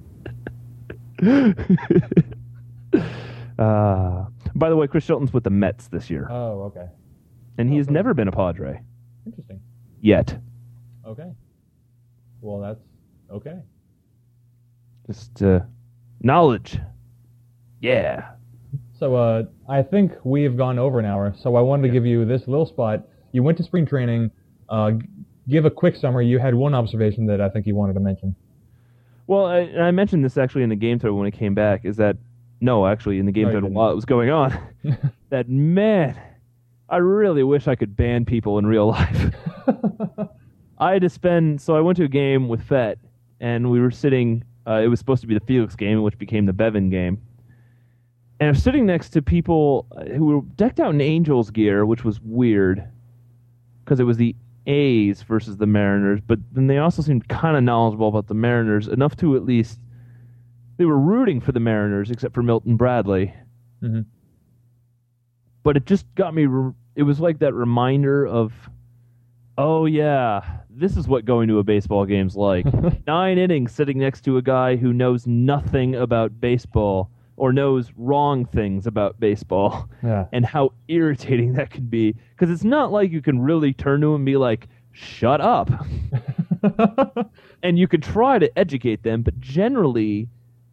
uh, by the way, Chris Shelton's with the Mets this year. Oh, okay. And he oh, has cool. never been a Padre. Interesting. Yet. Okay. Well, that's okay. Just uh, knowledge. Yeah. So uh, I think we've gone over an hour, so I wanted to yeah. give you this little spot. You went to spring training. Uh, give a quick summary. You had one observation that I think you wanted to mention. Well, I, and I mentioned this actually in the game thread when it came back, is that, no, actually, in the game no, thread while it was going on, that, man, I really wish I could ban people in real life. I had to spend, so I went to a game with Fett, and we were sitting, uh, it was supposed to be the Felix game, which became the Bevan game. And I was sitting next to people who were decked out in Angels gear, which was weird, because it was the A's versus the Mariners, but then they also seemed kind of knowledgeable about the Mariners, enough to at least, they were rooting for the Mariners, except for Milton Bradley. Mm-hmm. But it just got me, it was like that reminder of, oh yeah, this is what going to a baseball game's like. Nine innings sitting next to a guy who knows nothing about baseball, or knows wrong things about baseball, yeah. and how irritating that can be. Because it's not like you can really turn to him and be like, shut up. And you could try to educate them, but generally,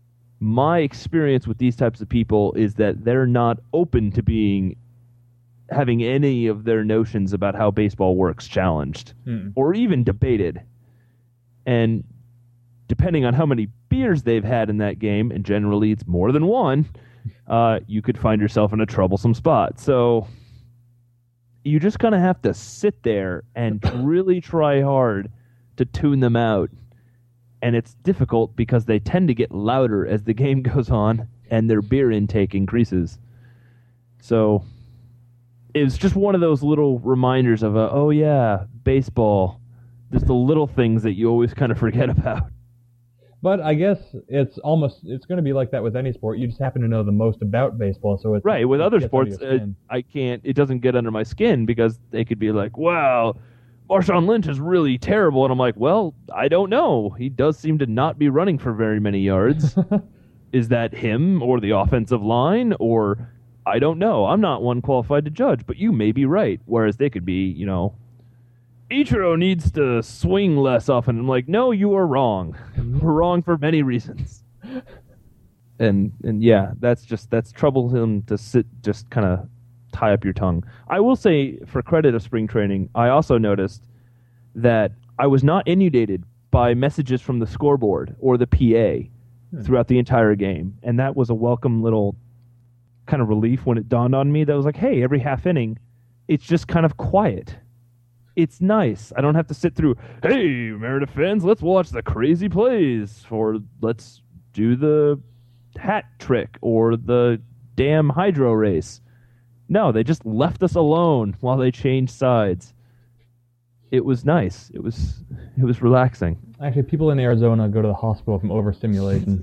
my experience with these types of people is that they're not open to being having any of their notions about how baseball works challenged Mm. or even debated. And depending on how many beers they've had in that game, and generally it's more than one, uh, you could find yourself in a troublesome spot. So you just kind of have to sit there and really try hard to tune them out. And it's difficult because they tend to get louder as the game goes on and their beer intake increases. So it was just one of those little reminders of, a, oh yeah, baseball. Just the little things that you always kind of forget about. But I guess it's almost, it's going to be like that with any sport. You just happen to know the most about baseball. So it's Right, with it other gets under sports, your uh, skin. I can't, it doesn't get under my skin because they could be like, wow, Marshawn Lynch is really terrible. And I'm like, well, I don't know. He does seem to not be running for very many yards. Is that him or the offensive line? Or I don't know. I'm not one qualified to judge, but you may be right. Whereas they could be, you know, Ichiro needs to swing less often. I'm like, no, you are wrong. We're wrong for many reasons. And and yeah, that's just that's troublesome to sit just kind of tie up your tongue. I will say, for credit of spring training, I also noticed that I was not inundated by messages from the scoreboard or the P A Hmm. throughout the entire game, and that was a welcome little kind of relief when it dawned on me that was like, hey, every half inning, it's just kind of quiet. It's nice. I don't have to sit through, hey, Meredith fans, let's watch the crazy plays, or let's do the hat trick or the damn hydro race. No, they just left us alone while they changed sides. It was nice. It was it was relaxing. Actually, people in Arizona go to the hospital from overstimulation.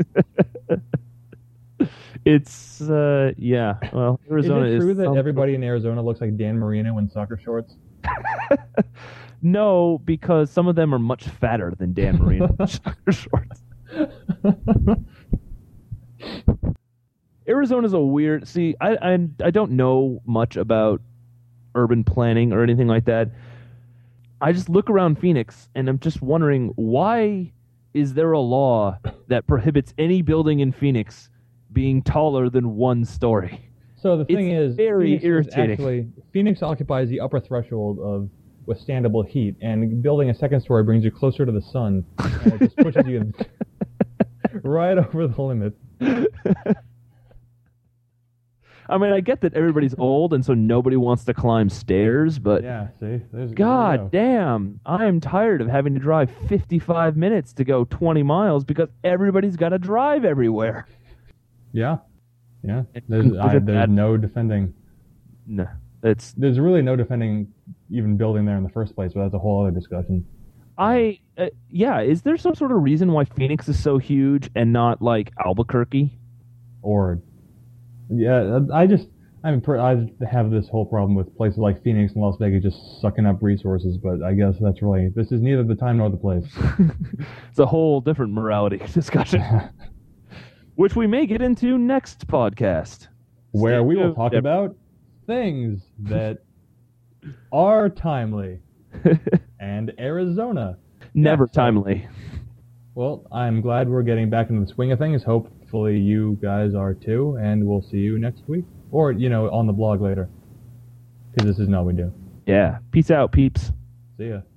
It's, uh, yeah, well, Arizona is is... it true that some- everybody in Arizona looks like Dan Marino in soccer shorts? No, because some of them are much fatter than Dan Marino in soccer shorts. Arizona's a weird... See, I, I I don't know much about urban planning or anything like that. I just look around Phoenix, and I'm just wondering, why is there a law that prohibits any building in Phoenix being taller than one story? So the It's thing is, very Phoenix is irritating. actually, Phoenix occupies the upper threshold of withstandable heat, and building a second story brings you closer to the sun, and it just pushes you right over the limit. I mean, I get that everybody's old, and so nobody wants to climb stairs, but Yeah, see? There's, God there you go. damn, I am tired of having to drive fifty-five minutes to go twenty miles because everybody's got to drive everywhere. Yeah. Yeah. It- There's, is I, it there's bad? no defending. No, it's There's really no defending even building there in the first place, but that's a whole other discussion. I uh, yeah. Is there some sort of reason why Phoenix is so huge and not like Albuquerque? Or, yeah, I just, I mean, per- I have this whole problem with places like Phoenix and Las Vegas just sucking up resources, but I guess that's really, this is neither the time nor the place. It's a whole different morality discussion, which we may get into next podcast. Where Stay we will tuned. talk about things that are timely and Arizona. Never Yeah, so- timely. Well, I'm glad we're getting back into the swing of things. Hopefully you guys are too, and we'll see you next week. Or, you know, on the blog later. Because this isn't all we do. Yeah. Peace out, peeps. See ya.